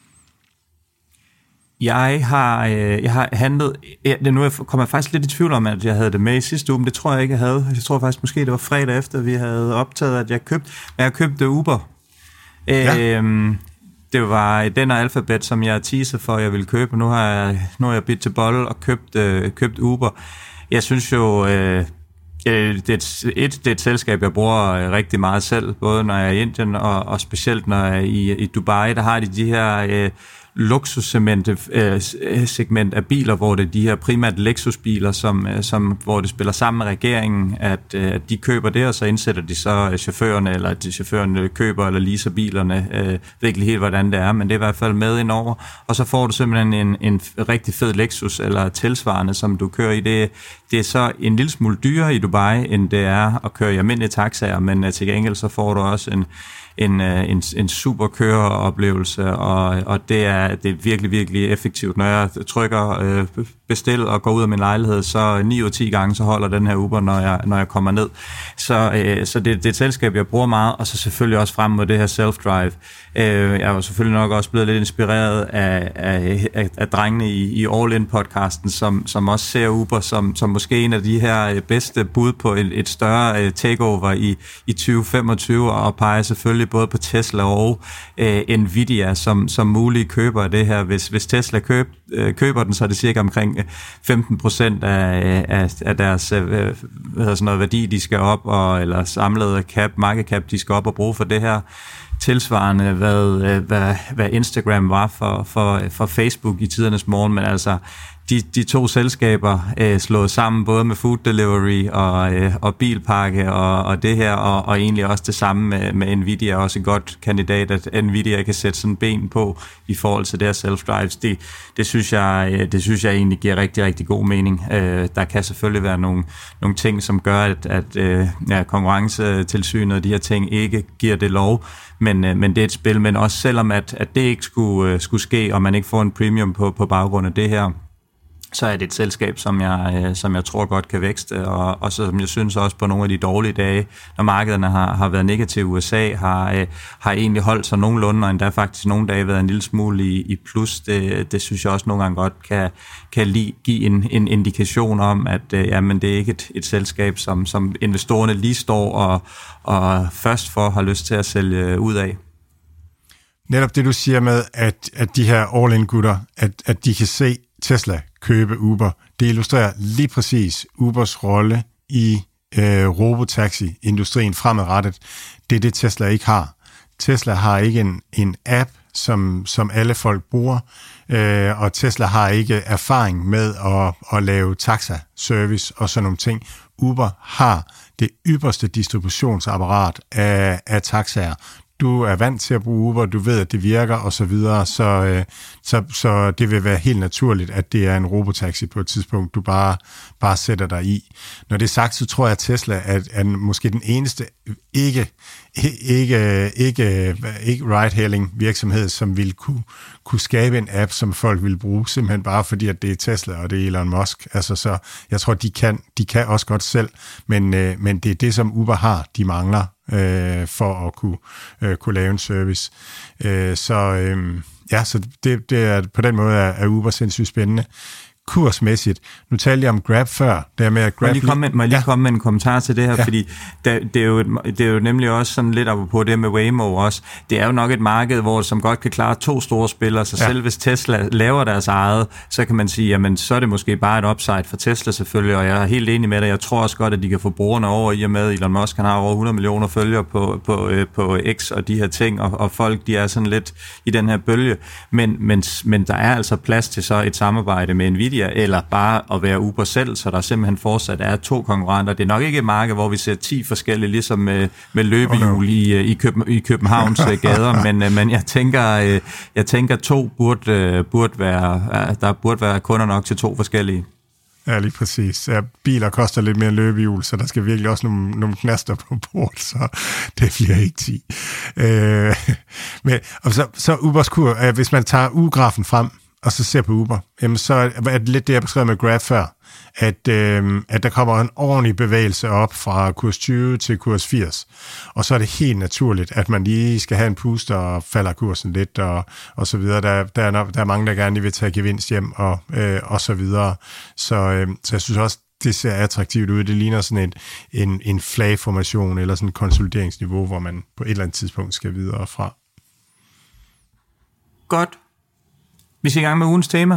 Jeg har, øh, jeg har handlet... Ja, nu kommer jeg faktisk lidt i tvivl om, at jeg havde det med i sidste uge, men det tror jeg ikke, jeg havde. Jeg tror faktisk måske, det var fredag efter, vi havde optaget, at jeg købte... Men jeg købte Uber. Ja. Øhm, det var den og Alphabet, som jeg teaser for, at jeg ville købe. Nu har jeg, nu har jeg bidt til bolle og købt, øh, købt Uber. Jeg synes jo... Øh, det, er et, et, det er et selskab, jeg bruger rigtig meget selv, både når jeg er i Indien og, og specielt når jeg er i, i Dubai. Der har de de her... Øh, luksussegment øh, segment af biler, hvor det er de her primært Lexus-biler, som, som, hvor det spiller sammen med regeringen, at, at de køber det, og så indsætter de så chaufførerne, eller at de chaufførerne køber eller leaser bilerne. Øh, ved ikke helt, hvordan det er, men det er i hvert fald med indover. Og så får du simpelthen en, en rigtig fed Lexus, eller tilsvarende, som du kører i. Det, det er så en lille smule dyrere i Dubai, end det er at køre i almindelige taxaer, men til gengæld så får du også en En, en, en super køreoplevelse, og, og det, er, det er virkelig, virkelig effektivt. Når jeg trykker øh, bestil og går ud af min lejlighed, så ni ud af ti gange, så holder den her Uber, når jeg, når jeg kommer ned. Så, øh, så det, det er et selskab, jeg bruger meget, og så selvfølgelig også frem mod det her self-drive. Øh, jeg er jo selvfølgelig nok også blevet lidt inspireret af, af, af, af drengene i, i All-In-podcasten, som, som også ser Uber som, som måske en af de her bedste bud på et, et større takeover i, i tyve femogtyve, og peger selvfølgelig både på Tesla og øh, Nvidia som, som mulige køber af det her. Hvis, hvis Tesla køb, øh, køber den, så er det cirka omkring femten procent af, af, af deres øh, hvad hedder sådan noget, værdi, de skal op, og, eller samlede cap, market cap, de skal op og bruge for det her. Tilsvarende, hvad, hvad, hvad Instagram var for, for, for Facebook i tidernes morgen, men altså de, de to selskaber øh, slået sammen, både med food delivery og, øh, og bilpakke og, og det her, og, og egentlig også det samme med, med Nvidia, også et godt kandidat, at Nvidia kan sætte sådan ben på i forhold til deres self-drives. Det, det, synes jeg, det synes jeg egentlig giver rigtig, rigtig god mening. Øh, der kan selvfølgelig være nogle, nogle ting, som gør, at, at øh, ja, konkurrencetilsynet og de her ting ikke giver det lov, men, men det er et spil, men også selvom at, at det ikke skulle, skulle ske, og man ikke får en premium på, på baggrund af det her, så er det et selskab, som jeg, som jeg tror godt kan vækste, og, og som jeg synes også på nogle af de dårlige dage, når markederne har, har været negative, U S A har, har egentlig holdt sig nogenlunde, og endda faktisk nogle dage været en lille smule i, i plus. Det, det synes jeg også nogle gange godt kan, kan lige give en, en indikation om, at jamen, det er ikke et, et selskab, som, som investorerne lige står og, og først for har lyst til at sælge ud af. Netop det, du siger med, at, at de her all-in-gutter, at, at de kan se Tesla købe Uber, det illustrerer lige præcis Ubers rolle i øh, robotaxi-industrien fremadrettet. Det er det, Tesla ikke har. Tesla har ikke en, en app, som, som alle folk bruger, øh, og Tesla har ikke erfaring med at, at lave taxa-service og sådan nogle ting. Uber har det ypperste distributionsapparat af, af taxaer. Du er vant til at bruge Uber, du ved, at det virker, og så videre, så, øh, så, så det vil være helt naturligt, at det er en robotaxi på et tidspunkt, du bare, bare sætter dig i. Når det er sagt, så tror jeg, at Tesla er, er måske den eneste ikke, ikke, ikke, ikke ride-hailing virksomhed, som vil kunne, kunne skabe en app, som folk vil bruge, simpelthen bare fordi, at det er Tesla, og det er Elon Musk. Altså, så jeg tror, de kan, de kan også godt selv, men, øh, men det er det, som Uber har, de mangler, øh, for at kunne, øh, kunne lave en service. Øh, så øh, ja, så det, det er, på den måde er, er Uber sindssygt spændende. Kursmæssigt. Nu talte jeg om Grab før. Der med at Grab må jeg lige komme med, må jeg lige ja. komme med en kommentar til det her, ja. fordi det, det, er jo et, det er jo nemlig også sådan lidt apropos det med Waymo også. Det er jo nok et marked, hvor som godt kan klare to store spillere, så ja. selv hvis Tesla laver deres eget, så kan man sige, jamen så er det måske bare et upside for Tesla selvfølgelig, og jeg er helt enig med det. Jeg tror også godt, at de kan få brugerne over i og med, Elon Musk han har over hundrede millioner følgere på, på, på X og de her ting, og, og folk de er sådan lidt i den her bølge. Men, men, men der er altså plads til så et samarbejde med Nvidia, eller bare at være Uber selv, så der simpelthen fortsat er to konkurrenter. Det er nok ikke et marked, hvor vi ser ti forskellige, ligesom med, med løbehjul i, i, Køben, i Københavns gader, men, men jeg tænker, jeg tænker to burde, burde være, der burde være kunder nok til to forskellige. Ja, lige præcis. Ja, biler koster lidt mere løbehjul, så der skal virkelig også nogle, nogle knaster på bord, så det bliver ikke ti. Øh, men, og så, så Ubers kur, øh, hvis man tager ugegrafen frem, og så ser på Uber, jamen så er det lidt det, jeg beskrev med Grab før, at, øh, at der kommer en ordentlig bevægelse op fra kurs tyve til kurs firs, og så er det helt naturligt, at man lige skal have en puster og falder kursen lidt, og, og så videre. Der, der, er, der er mange, der gerne lige vil tage gevinst hjem, og, øh, og så videre. Så, øh, så jeg synes også, det ser attraktivt ud. Det ligner sådan et, en, en flagformation, eller sådan et konsolideringsniveau, hvor man på et eller andet tidspunkt skal videre fra. Godt. Vi skal i gang med ugens tema.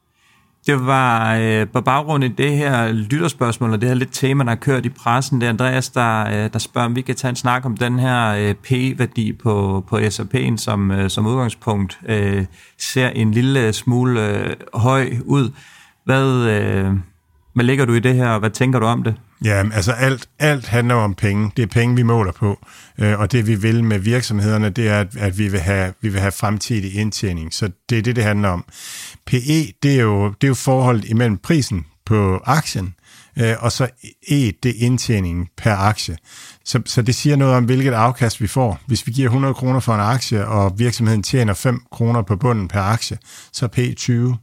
Det var øh, på baggrund af det her lytterspørgsmål, og det her lidt tema, der har kørt i pressen. Det er Andreas, der, øh, der spørger, om vi kan tage en snak om den her øh, P E-værdi på, på S og P'en, som, øh, som udgangspunkt øh, ser en lille smule øh, høj ud. Hvad, øh, hvad lægger du i det her, og hvad tænker du om det? Ja, altså alt, alt handler om penge. Det er penge, vi måler på. Øh, og det vi vil med virksomhederne, det er, at, at vi vil have, vi vil have fremtidig indtjening. Så det er det, det handler om. P E, det er jo, det er jo forholdet imellem prisen på aktien, øh, og så E, det er indtjeningen per aktie. Så, så det siger noget om, hvilket afkast vi får. Hvis vi giver hundrede kroner for en aktie, og virksomheden tjener fem kroner på bunden per aktie, så er P tyve.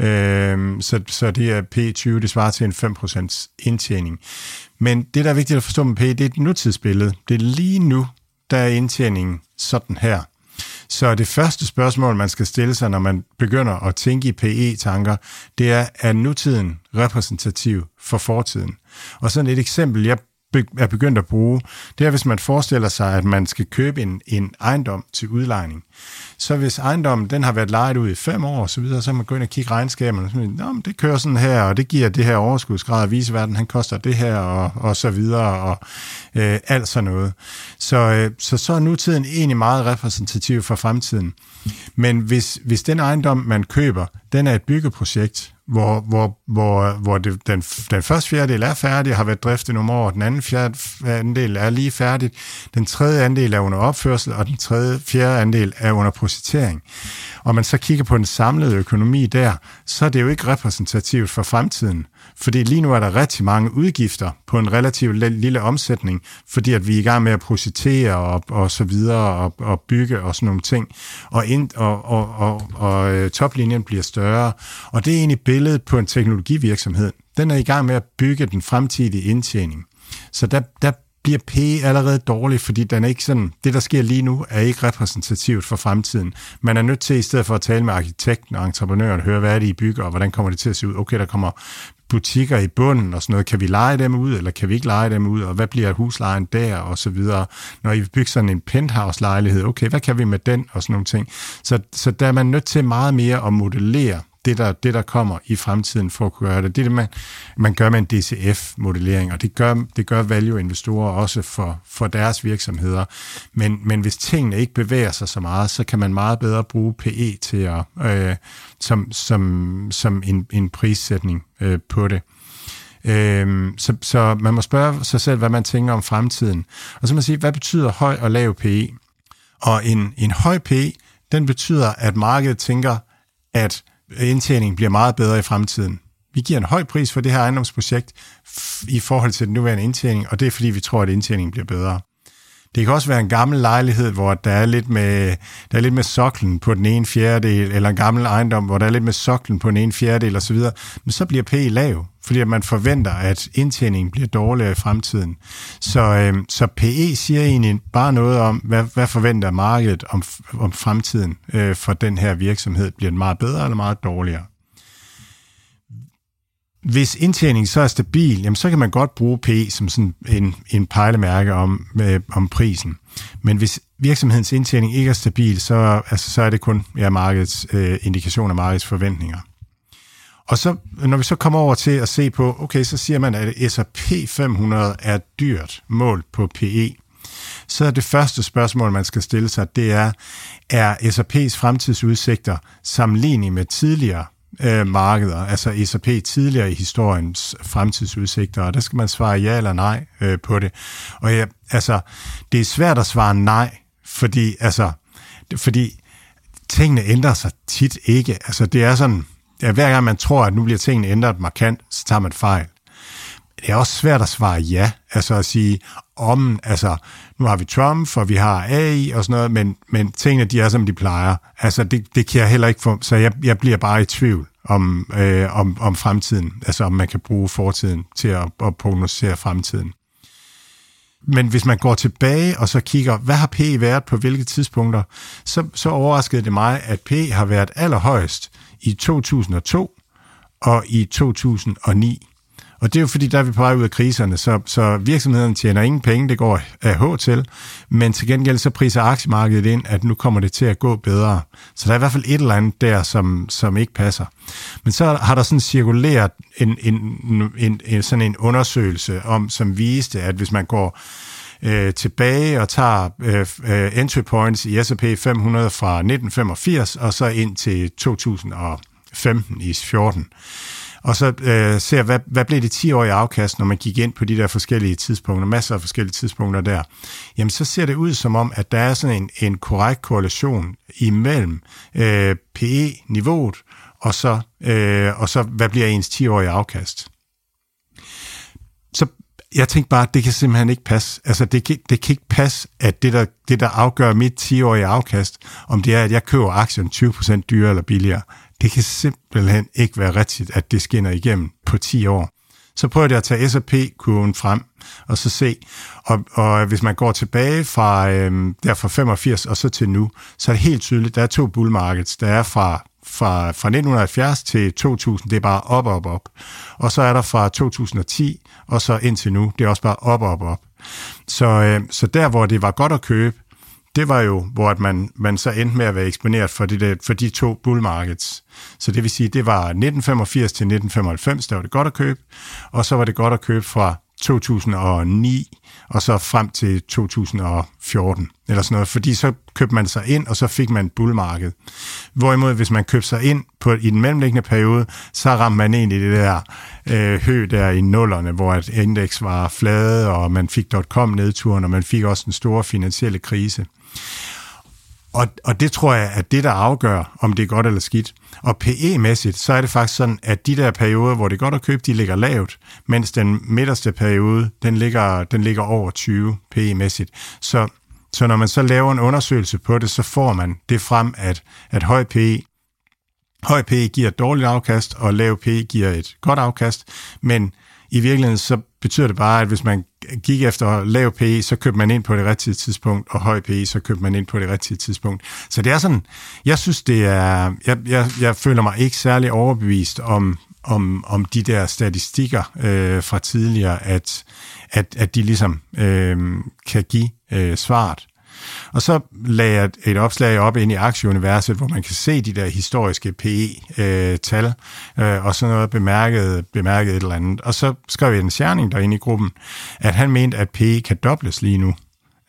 Øh, så, så det er P tyve, det svarer til en fem procent indtjening. Men det, der er vigtigt at forstå med P E, det er et nutidsbillede. Det er lige nu, der er indtjeningen sådan her. Så det første spørgsmål, man skal stille sig, når man begynder at tænke i P E-tanker, det er, er nutiden repræsentativ for fortiden? Og sådan et eksempel, jeg er begyndt at bruge, det er, hvis man forestiller sig, at man skal købe en, en ejendom til udlejning. Så hvis ejendommen den har været lejet ud i fem år og så videre, så kan man gå ind og kigge regnskaberne, og så Nå, det kører sådan her, og det giver det her overskudsgrad, og viseverden, han koster det her, og, og så videre, og øh, alt sådan noget. Så, øh, så så er nutiden egentlig meget repræsentativ for fremtiden. Men hvis, hvis den ejendom, man køber, den er et byggeprojekt, hvor, hvor, hvor, hvor det, den, den første fjerdedel er færdig og har været driftet nogle år, den anden fjerdedel er lige færdig, den tredje andel er under opførsel, og den tredje fjerde andel er under projektering. Og man så kigger på den samlede økonomi der, så er det jo ikke repræsentativt for fremtiden. Fordi lige nu er der rigtig mange udgifter på en relativt lille omsætning, fordi at vi er i gang med at projektere og, og så videre og, og bygge og sådan nogle ting. Og, ind, og, og, og, og toplinjen bliver større. Og det er egentlig billedet på en teknologivirksomhed. Den er i gang med at bygge den fremtidige indtjening. Så der, der bliver P E allerede dårlig, fordi den er ikke sådan, det, der sker lige nu, er ikke repræsentativt for fremtiden. Man er nødt til, i stedet for at tale med arkitekten og entreprenøren, høre, hvad er det, I bygger, og hvordan kommer det til at se ud? Okay, der kommer butikker i bunden og sådan noget. Kan vi leje dem ud, eller kan vi ikke leje dem ud? Og hvad bliver huslejen der, og så videre? Når I bygger sådan en penthouse-lejlighed, okay, hvad kan vi med den, og sådan nogle ting? Så, så der er man nødt til meget mere at modellere det der, det, der kommer i fremtiden for at kunne gøre det. Det er det, man, man gør med en D C F-modellering, og det gør, det gør value-investorer også for, for deres virksomheder. Men, men hvis tingene ikke bevæger sig så meget, så kan man meget bedre bruge P E til at, øh, som, som, som en, en prissætning øh, på det. Øh, så, så man må spørge sig selv, hvad man tænker om fremtiden. Og så må man sige, hvad betyder høj og lav P E? Og en, en høj P E, den betyder, at markedet tænker, at indtjeningen bliver meget bedre i fremtiden. Vi giver en høj pris for det her ejendomsprojekt i forhold til den nuværende indtjening, og det er fordi, vi tror, at indtjeningen bliver bedre. Det kan også være en gammel lejlighed, hvor der er lidt med, der er lidt med soklen på den ene fjerdedel, eller en gammel ejendom, hvor der er lidt med soklen på den ene fjerdedel osv., men så bliver P E lav, fordi man forventer, at indtjeningen bliver dårligere i fremtiden. Så, øh, så P E siger egentlig bare noget om, hvad, hvad forventer markedet om, om fremtiden øh, for den her virksomhed. Bliver den meget bedre eller meget dårligere? Hvis indtjeningen så er stabil, jamen så kan man godt bruge P E som sådan en, en pejlemærke om, øh, om prisen. Men hvis virksomhedens indtjening ikke er stabil, så, altså, så er det kun ja, markedets øh, indikation af markedets forventninger. Og så, når vi så kommer over til at se på, okay, så siger man, at S og P fem hundrede er dyrt målt på P E. Så er det første spørgsmål, man skal stille sig, det er, er S og P's fremtidsudsigter sammenlignelige med tidligere øh, markeder, altså S og P tidligere i historiens fremtidsudsigter, og der skal man svare ja eller nej øh, på det. Og ja, altså, det er svært at svare nej, fordi, altså, fordi tingene ændrer sig tit ikke. Altså, det er sådan, ja, hver gang man tror, at nu bliver tingene ændret markant, så tager man fejl. Det er også svært at svare ja, altså at sige, om, altså, nu har vi Trump, og vi har A I og sådan noget, men, men tingene, de er, som de plejer. Altså, det, det kan jeg heller ikke få, så jeg, jeg bliver bare i tvivl om, øh, om, om fremtiden, altså om man kan bruge fortiden til at, at prognosere fremtiden. Men hvis man går tilbage og så kigger, hvad har P E været på hvilke tidspunkter, så, så overraskede det mig, at P E har været allerhøjst i to tusind og to og i to tusind og ni. Og det er jo fordi, der er vi på vej ud af kriserne, så, så virksomhederne tjener ingen penge, det går af H til, men til gengæld så priser aktiemarkedet ind, at nu kommer det til at gå bedre. Så der er i hvert fald et eller andet der, som, som ikke passer. Men så har der sådan cirkuleret en, en, en, en, sådan en undersøgelse, om, som viste, at hvis man går øh, tilbage og tager øh, entry points i S and P fem hundrede fra nitten femogfirs og så ind til to tusind og femten i fjorten, og så øh, ser, hvad, hvad blev det ti-årige afkast, når man gik ind på de der forskellige tidspunkter, masser af forskellige tidspunkter der, jamen så ser det ud som om, at der er sådan en, en korrekt korrelation imellem øh, P E-niveauet, og så, øh, og så hvad bliver ens ti-årige afkast. Så jeg tænkte bare, at det kan simpelthen ikke passe. Altså, det kan, det kan ikke passe, at det der, det, der afgør mit ti-årige afkast, om det er, at jeg køber aktien tyve procent dyrere eller billigere, det kan simpelthen ikke være rigtigt, at det skinner igennem på ti år. Så prøver jeg at tage S and P-kurven frem, og så se, og, og hvis man går tilbage fra, øhm, der fra femogfirs og så til nu, så er det helt tydeligt, der er to bull markets, der er fra, fra, fra nitten halvfjerds til to tusind, det er bare op, op, op. Og så er der fra to tusind og ti, og så indtil nu, det er også bare op, op, op. Så, øh, så der, hvor det var godt at købe, det var jo, hvor man, man så endte med at være eksponeret for, det der, for de to bull markets. Så det vil sige, det var nitten femogfirs til nitten femoghalvfems, der var det godt at købe, og så var det godt at købe fra to tusind og ni og så frem til to tusind og fjorten, eller sådan noget, fordi så købte man sig ind, og så fik man et bullmarked. Hvorimod, hvis man købte sig ind på, i den mellemliggende periode, så ramte man ind i det der øh, hø der i nullerne, hvor et indeks var flade, og man fik dot-com-nedturen, og man fik også en stor finansielle krise. Og, og det tror jeg, at det, der afgør, om det er godt eller skidt. Og P E-mæssigt, så er det faktisk sådan, at de der perioder, hvor det er godt at købe, de ligger lavt, mens den midterste periode, den ligger, den ligger over tyve P E-mæssigt. Så, så når man så laver en undersøgelse på det, så får man det frem, at, at høj P E, høj P E giver et dårligt afkast, og lav P E giver et godt afkast, men i virkeligheden så betyder det bare, at hvis man gik efter lav P E, så købte man ind på det rigtige tidspunkt, og høj P E, så købte man ind på det rigtige tidspunkt. Så det er sådan, jeg synes det er, jeg, jeg, jeg føler mig ikke særlig overbevist om, om, om de der statistikker øh, fra tidligere, at, at, at de ligesom øh, kan give øh, svaret. Og så lagde jeg et opslag op ind i aktieuniverset, hvor man kan se de der historiske P E-tal, øh, og sådan noget bemærket, bemærket et eller andet. Og så skrev jeg en Scherning derinde i gruppen, at han mente, at P E kan dobles lige nu,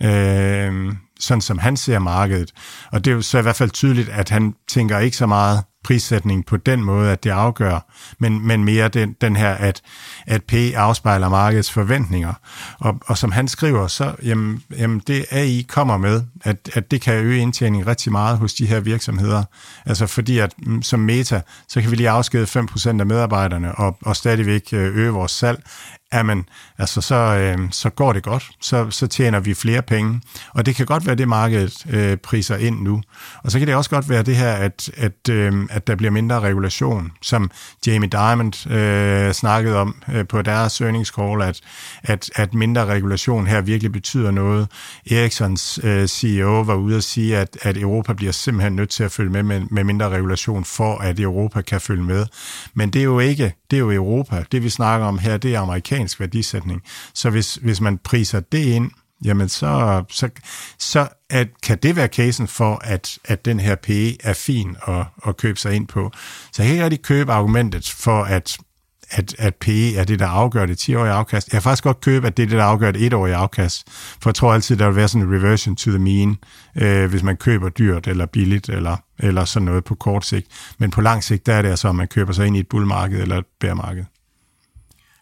øh, sådan som han ser markedet. Og det er jo så i hvert fald tydeligt, at han tænker ikke så meget prissætning på den måde, at det afgør, men, men mere den, den her, at, at P E afspejler markedets forventninger. Og, og som han skriver, så jamen, jamen det A I kommer med, at, at det kan øge indtjening rigtig meget hos de her virksomheder. Altså fordi, at som Meta, så kan vi lige afskede fem procent af medarbejderne og, og stadigvæk øge vores salg. Jamen, altså så, øh, så går det godt, så, så tjener vi flere penge, og det kan godt være det markedet øh, priser ind nu. Og så kan det også godt være det her, at, at, øh, at der bliver mindre regulation, som Jamie Dimon øh, snakkede om øh, på deres earnings call, at, at, at mindre regulation her virkelig betyder noget. Ericssons øh, C E O var ude at sige, at, at Europa bliver simpelthen nødt til at følge med, med med mindre regulation, for at Europa kan følge med. Men det er jo ikke, det er jo Europa. Det vi snakker om her, det er amerikansk værdisætning. Så hvis, hvis man priser det ind, jamen så, så, så at, kan det være casen for, at, at den her P E er fin at, at købe sig ind på. Så jeg kan ikke rigtig købe argumentet for, at, at, at P E er det, der afgør det ti-årige afkast. Jeg kan faktisk godt købe, at det er det, der afgør det et-årige afkast. For jeg tror altid, der vil være sådan en reversion to the mean, øh, hvis man køber dyrt eller billigt, eller, eller sådan noget på kort sigt. Men på lang sigt, der er det altså, om man køber sig ind i et bullmarked eller et bærmarked.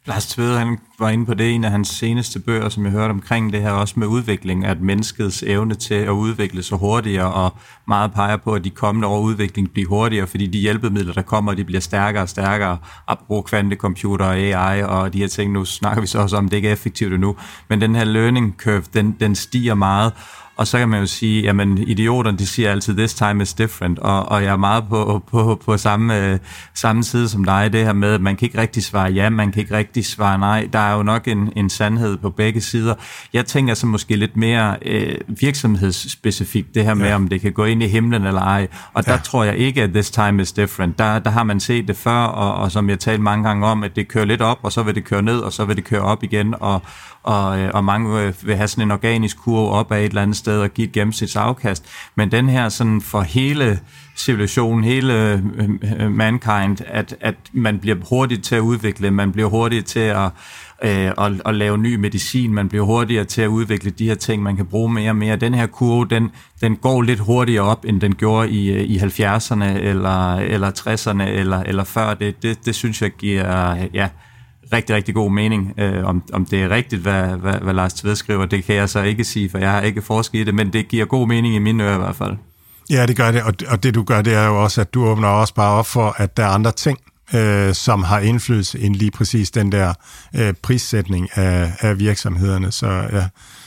Lars Tvede, han var inde på det i en af hans seneste bøger, som jeg hørte omkring det her, også med udvikling, at menneskets evne til at udvikle sig hurtigere, og meget peger på, at de kommende år udvikling bliver hurtigere, fordi de hjælpemidler, der kommer, de bliver stærkere og stærkere, at bruge kvantecomputer og A I og de her ting. Nu snakker vi så også om, at det ikke er effektivt endnu, men den her learning curve, den, den stiger meget. Og så kan man jo sige, jamen idioterne, de siger altid, this time is different, og, og jeg er meget på, på, på samme, øh, samme side som dig, det her med, at man kan ikke rigtig svare ja, man kan ikke rigtig svare nej. Der er jo nok en, en sandhed på begge sider. Jeg tænker så måske lidt mere øh, virksomhedsspecifikt, det her med, ja. om det kan gå ind i himlen eller ej. Og der ja. tror jeg ikke, at this time is different. Der, der har man set det før, og, og som jeg talte mange gange om, at det kører lidt op, og så vil det køre ned, og så vil det køre op igen, og Og, og mange vil have sådan en organisk kurve op af et eller andet sted og give et gennemsnitsafkast. Men den her sådan for hele civilisationen, hele mankind, at, at man bliver hurtigt til at udvikle, man bliver hurtigt til at, øh, at, at lave ny medicin, man bliver hurtigere til at udvikle de her ting, man kan bruge mere og mere. Den her kurve, den, den går lidt hurtigere op, end den gjorde i, i halvfjerdserne eller, eller tresserne eller, eller før. Det, det, det synes jeg giver... ja, rigtig, rigtig god mening. Øh, om, om det er rigtigt, hvad, hvad, hvad Lars Tvede skriver, det kan jeg så ikke sige, for jeg har ikke forsket i det, men det giver god mening i mine ører i hvert fald. Ja, det gør det, og, og det du gør, det er jo også, at du åbner også bare op for, at der er andre ting, øh, som har indflydelse end lige præcis den der øh, prissætning af, af virksomhederne, så ja,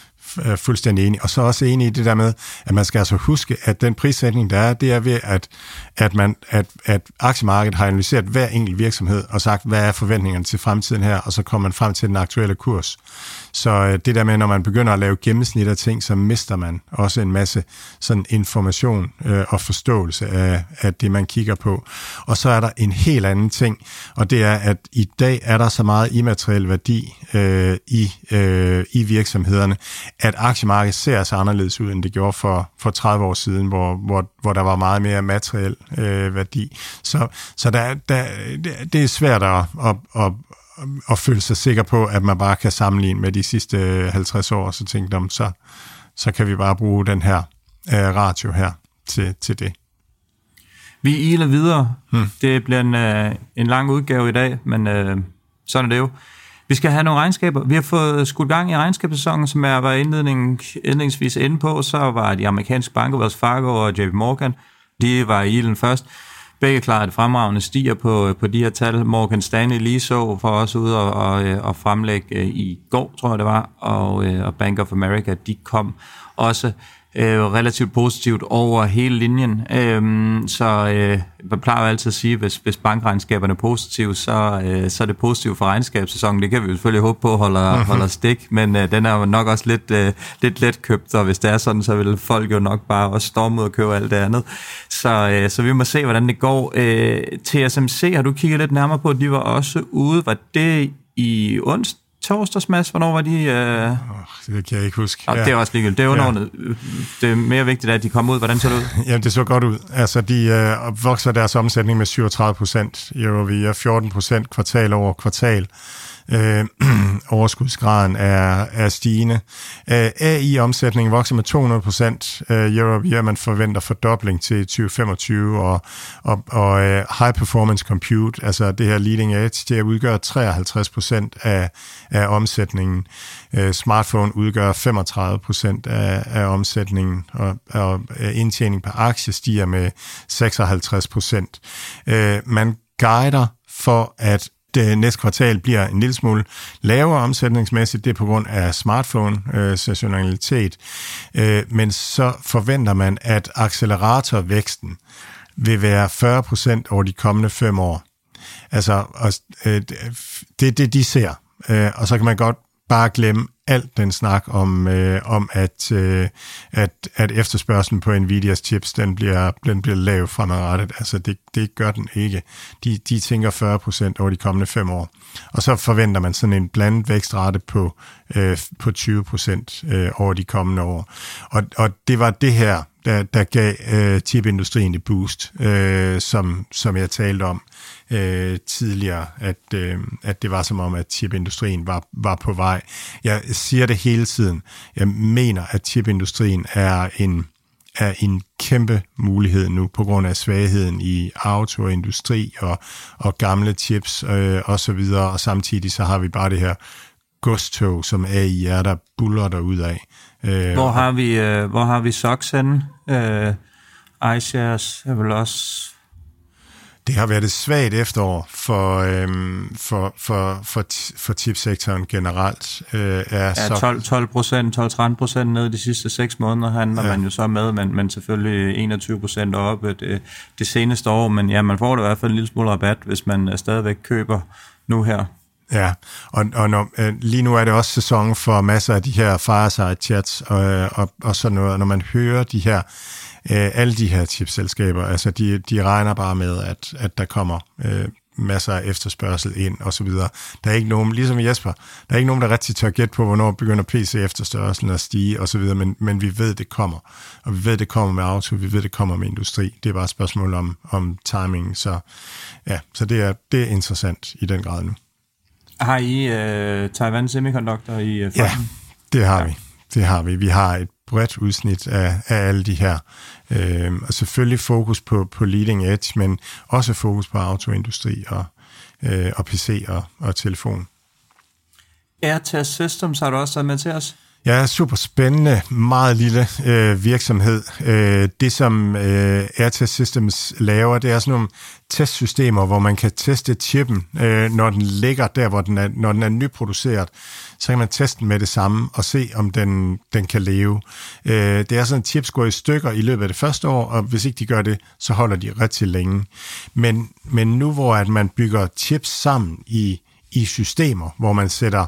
er fuldstændig enig. Og så også enig i det der med, at man skal altså huske, at den prissætning, der er, det er ved, at, at, man, at, at aktiemarkedet har analyseret hver enkelt virksomhed og sagt, hvad er forventningerne til fremtiden her, og så kommer man frem til den aktuelle kurs. Så det der med, når man begynder at lave gennemsnit af ting, så mister man også en masse sådan information øh, og forståelse af, af det, man kigger på. Og så er der en helt anden ting, og det er, at i dag er der så meget immateriel værdi øh, i, øh, i virksomhederne, at aktiemarkedet ser så anderledes ud, end det gjorde for, for tredive år siden, hvor, hvor, hvor der var meget mere materiel øh, værdi. Så, så der, der, det er svært at, at, at, at føle sig sikker på, at man bare kan sammenligne med de sidste halvtreds år, så tænkte jeg, så, så kan vi bare bruge den her øh, ratio her til, til det. Vi iler videre. Hmm. Det bliver en, øh, en lang udgave i dag, men øh, sådan er det jo. Vi skal have nogle regnskaber. Vi har fået skudt gang i regnskabssæsonen, som jeg var indledning, indledningsvis inde på. Så var de amerikanske banker, Wells Fargo og J P Morgan, de var i ilden først. Begge klarede det fremragende stiger på, på de her tal. Morgan Stanley lige så for os ud og, og, og fremlægge i går, tror jeg det var, og, og Bank of America, de kom også øh, relativt positivt over hele linjen. Øhm, så øh, jeg plejer altid at sige, hvis, hvis bankregnskaberne er positive, så, øh, så er det positivt for regnskabssæsonen. Det kan vi jo selvfølgelig håbe på holder, mm-hmm. holder stik, men øh, den er jo nok også lidt, øh, lidt let købt, og hvis det er sådan, så vil folk jo nok bare også storme ud og købe alt det andet. Så, øh, så vi må se, hvordan det går. Øh, T S M C har du kigget lidt nærmere på, de var også ude. Var det i onsdag? Torsdagsmas, hvornår var de? Øh... Oh, det kan jeg ikke huske. Ja. Det er også ligegyldigt. Det er, ja. Det er mere vigtigt, at de kommer ud. Hvordan ser det ud? Jamen, det så godt ud. Altså, de øh, vokser deres omsætning med syvogtredive procent year-over-year, fjorten procent kvartal over kvartal. Øh, overskudsgraden er, er stigende. Øh, A I-omsætningen vokser med to hundrede procent øh, year-over-year. Man forventer fordobling til tyve femogtyve, og, og, og øh, high performance compute, altså det her leading edge, det udgør treoghalvtreds procent af, af omsætningen. Øh, smartphone udgør femogtredive procent af, af omsætningen, og, og indtjening per aktie stiger med seksoghalvtreds procent. Øh, man guider for, at det næste kvartal bliver en lille smule lavere omsætningsmæssigt, det er på grund af smartphone-sessionalitet, øh, øh, men så forventer man, at acceleratorvæksten vil være fyrre procent over de kommende fem år. Altså, øh, det er det, de ser, øh, og så kan man godt bare glemme alt den snak om, øh, om at, øh, at, at efterspørgselen på Nvidias chips, den bliver, den bliver lav fremadrettet. Altså, det, det gør den ikke. De, de tænker fyrre procent over de kommende fem år. Og så forventer man sådan en blandet vækstrate på, øh, på tyve procent øh, over de kommende år. Og, og det var det her, der, der gav øh, chipindustrien et boost, øh, som, som jeg talte om øh, tidligere, at, øh, at det var som om, at chipindustrien var, var på vej. Jeg siger det hele tiden. Jeg mener, at chipindustrien er en, er en kæmpe mulighed nu på grund af svagheden i auto og industri og, og gamle chips øh, og så videre, og samtidig så har vi bare det her godstog, som A I er, der buller derudad. Øh, hvor har vi øh, hvor har vi S O X henne? Øh, iShares er vel også... Det har været et svagt efterår for, øhm, for, for, for, for chipsektoren generelt. Øh, er ja, tolv procent, tolv til tretten procent ned de sidste seks måneder handler ja. man jo så med, men, men selvfølgelig enogtyve procent oppe det, det seneste år. Men ja, man får det i hvert fald en lille smule rabat, hvis man stadigvæk køber nu her. Ja, og, og når, øh, lige nu er det også sæson for masser af de her fireside chats og, og, og sådan noget. Når man hører de her Øh, alle de her chipselskaber, altså de, de regner bare med, at, at der kommer øh, masser af efterspørgsel ind og så videre. Der er ikke nogen, ligesom Jesper, der er ikke nogen, der rigtig tør gætte på, hvornår begynder P C-efterspørgselen at stige og så videre, men, men vi ved, det kommer. Og vi ved, det kommer med auto, vi ved, det kommer med industri. Det er bare et spørgsmål om, om timing, så ja, så det er, det er interessant i den grad nu. Har I øh, Taiwan Semiconductor i øh, ja, det har ja. vi. Det har vi. Vi har et bredt udsnit af, af alle de her. Øh, og selvfølgelig fokus på, på leading edge, men også fokus på autoindustri og, øh, og P C og, og telefon. Airtest Systems har du også med til os? Ja, super spændende, meget lille øh, virksomhed. Øh, det, som øh, Airtest Systems laver, det er sådan nogle testsystemer, hvor man kan teste chippen, øh, når den ligger der, hvor den er, når den er nyproduceret. Så kan man teste den med det samme og se, om den, den kan leve. Øh, det er sådan, at chips går i stykker i løbet af det første år, og hvis ikke de gør det, så holder de rigtig længe. Men, men nu, hvor at man bygger chips sammen i i systemer, hvor man sætter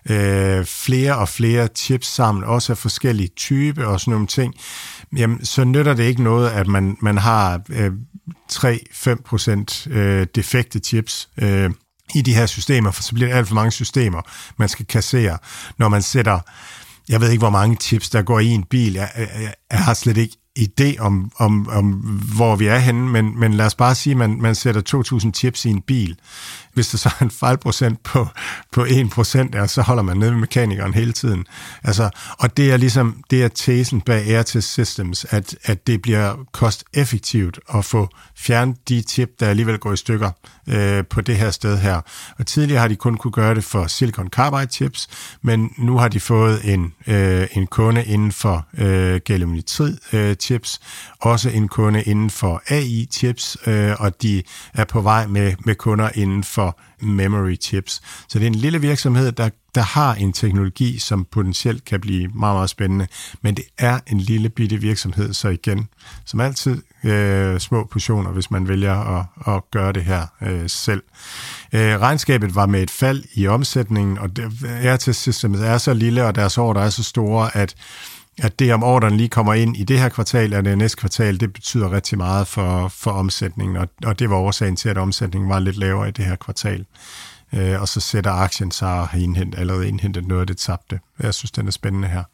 øh, flere og flere chips sammen, også af forskellige typer og sådan nogle ting, jamen, så nytter det ikke noget, at man, man har øh, tre til fem procent øh, defekte chips øh, i de her systemer, for så bliver det alt for mange systemer, man skal kassere. Når man sætter, jeg ved ikke, hvor mange chips, der går i en bil, jeg, jeg, jeg har slet ikke idé om, om, om, hvor vi er henne, men, men lad os bare sige, at man, man sætter to tusind chips i en bil. Hvis der så er en fejlprocent på, på en procent, ja, så holder man nede med mekanikeren hele tiden. Altså, og det er ligesom, det er tesen bag Airtest Systems, at, at det bliver kosteffektivt at få fjernet de chip, der alligevel går i stykker øh, på det her sted her. Og tidligere har de kun kunne gøre det for silicon carbide chips, men nu har de fået en, øh, en kunde inden for øh, galliumnitrid øh, chips, også en kunde inden for A I chips, øh, og de er på vej med, med kunder inden for memory chips. Så det er en lille virksomhed, der, der har en teknologi, som potentielt kan blive meget, meget spændende, men det er en lille bitte virksomhed, så igen, som altid, øh, små portioner, hvis man vælger at, at gøre det her øh, selv. Øh, regnskabet var med et fald i omsætningen, og Airtest Systems er så lille, og deres ordre er så store, at at det om ordren lige kommer ind i det her kvartal eller det næste kvartal, det betyder rigtig meget for, for omsætningen, og, og det var årsagen til, at omsætningen var lidt lavere i det her kvartal. Øh, og så sætter aktien sig og har indhentet, allerede indhentet noget af det tabte. Jeg synes, den er spændende her.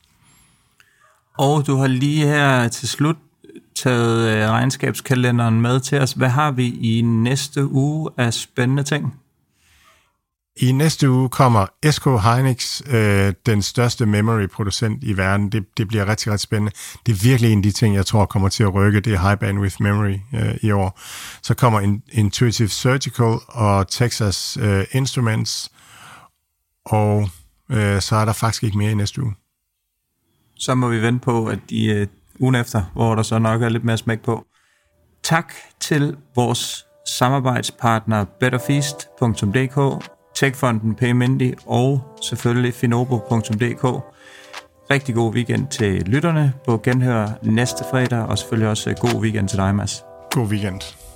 Og du har lige her til slut taget regnskabskalenderen med til os. Hvad har vi i næste uge af spændende ting? I næste uge kommer S K Hynix, øh, den største memory-producent i verden. Det, det bliver rigtig, rigtig spændende. Det er virkelig en af de ting, jeg tror kommer til at rykke. Det er high bandwidth memory øh, i år. Så kommer Intuitive Surgical og Texas øh, Instruments, og øh, så er der faktisk ikke mere i næste uge. Så må vi vente på, at de øh, ugen efter, hvor der så nok er lidt mere smæk på. Tak til vores samarbejdspartner betterfeast punktum d k, Techfonden PayMindy og selvfølgelig finobo punktum d k. Rigtig god weekend til lytterne på genhør næste fredag, og selvfølgelig også god weekend til dig, Mads. God weekend.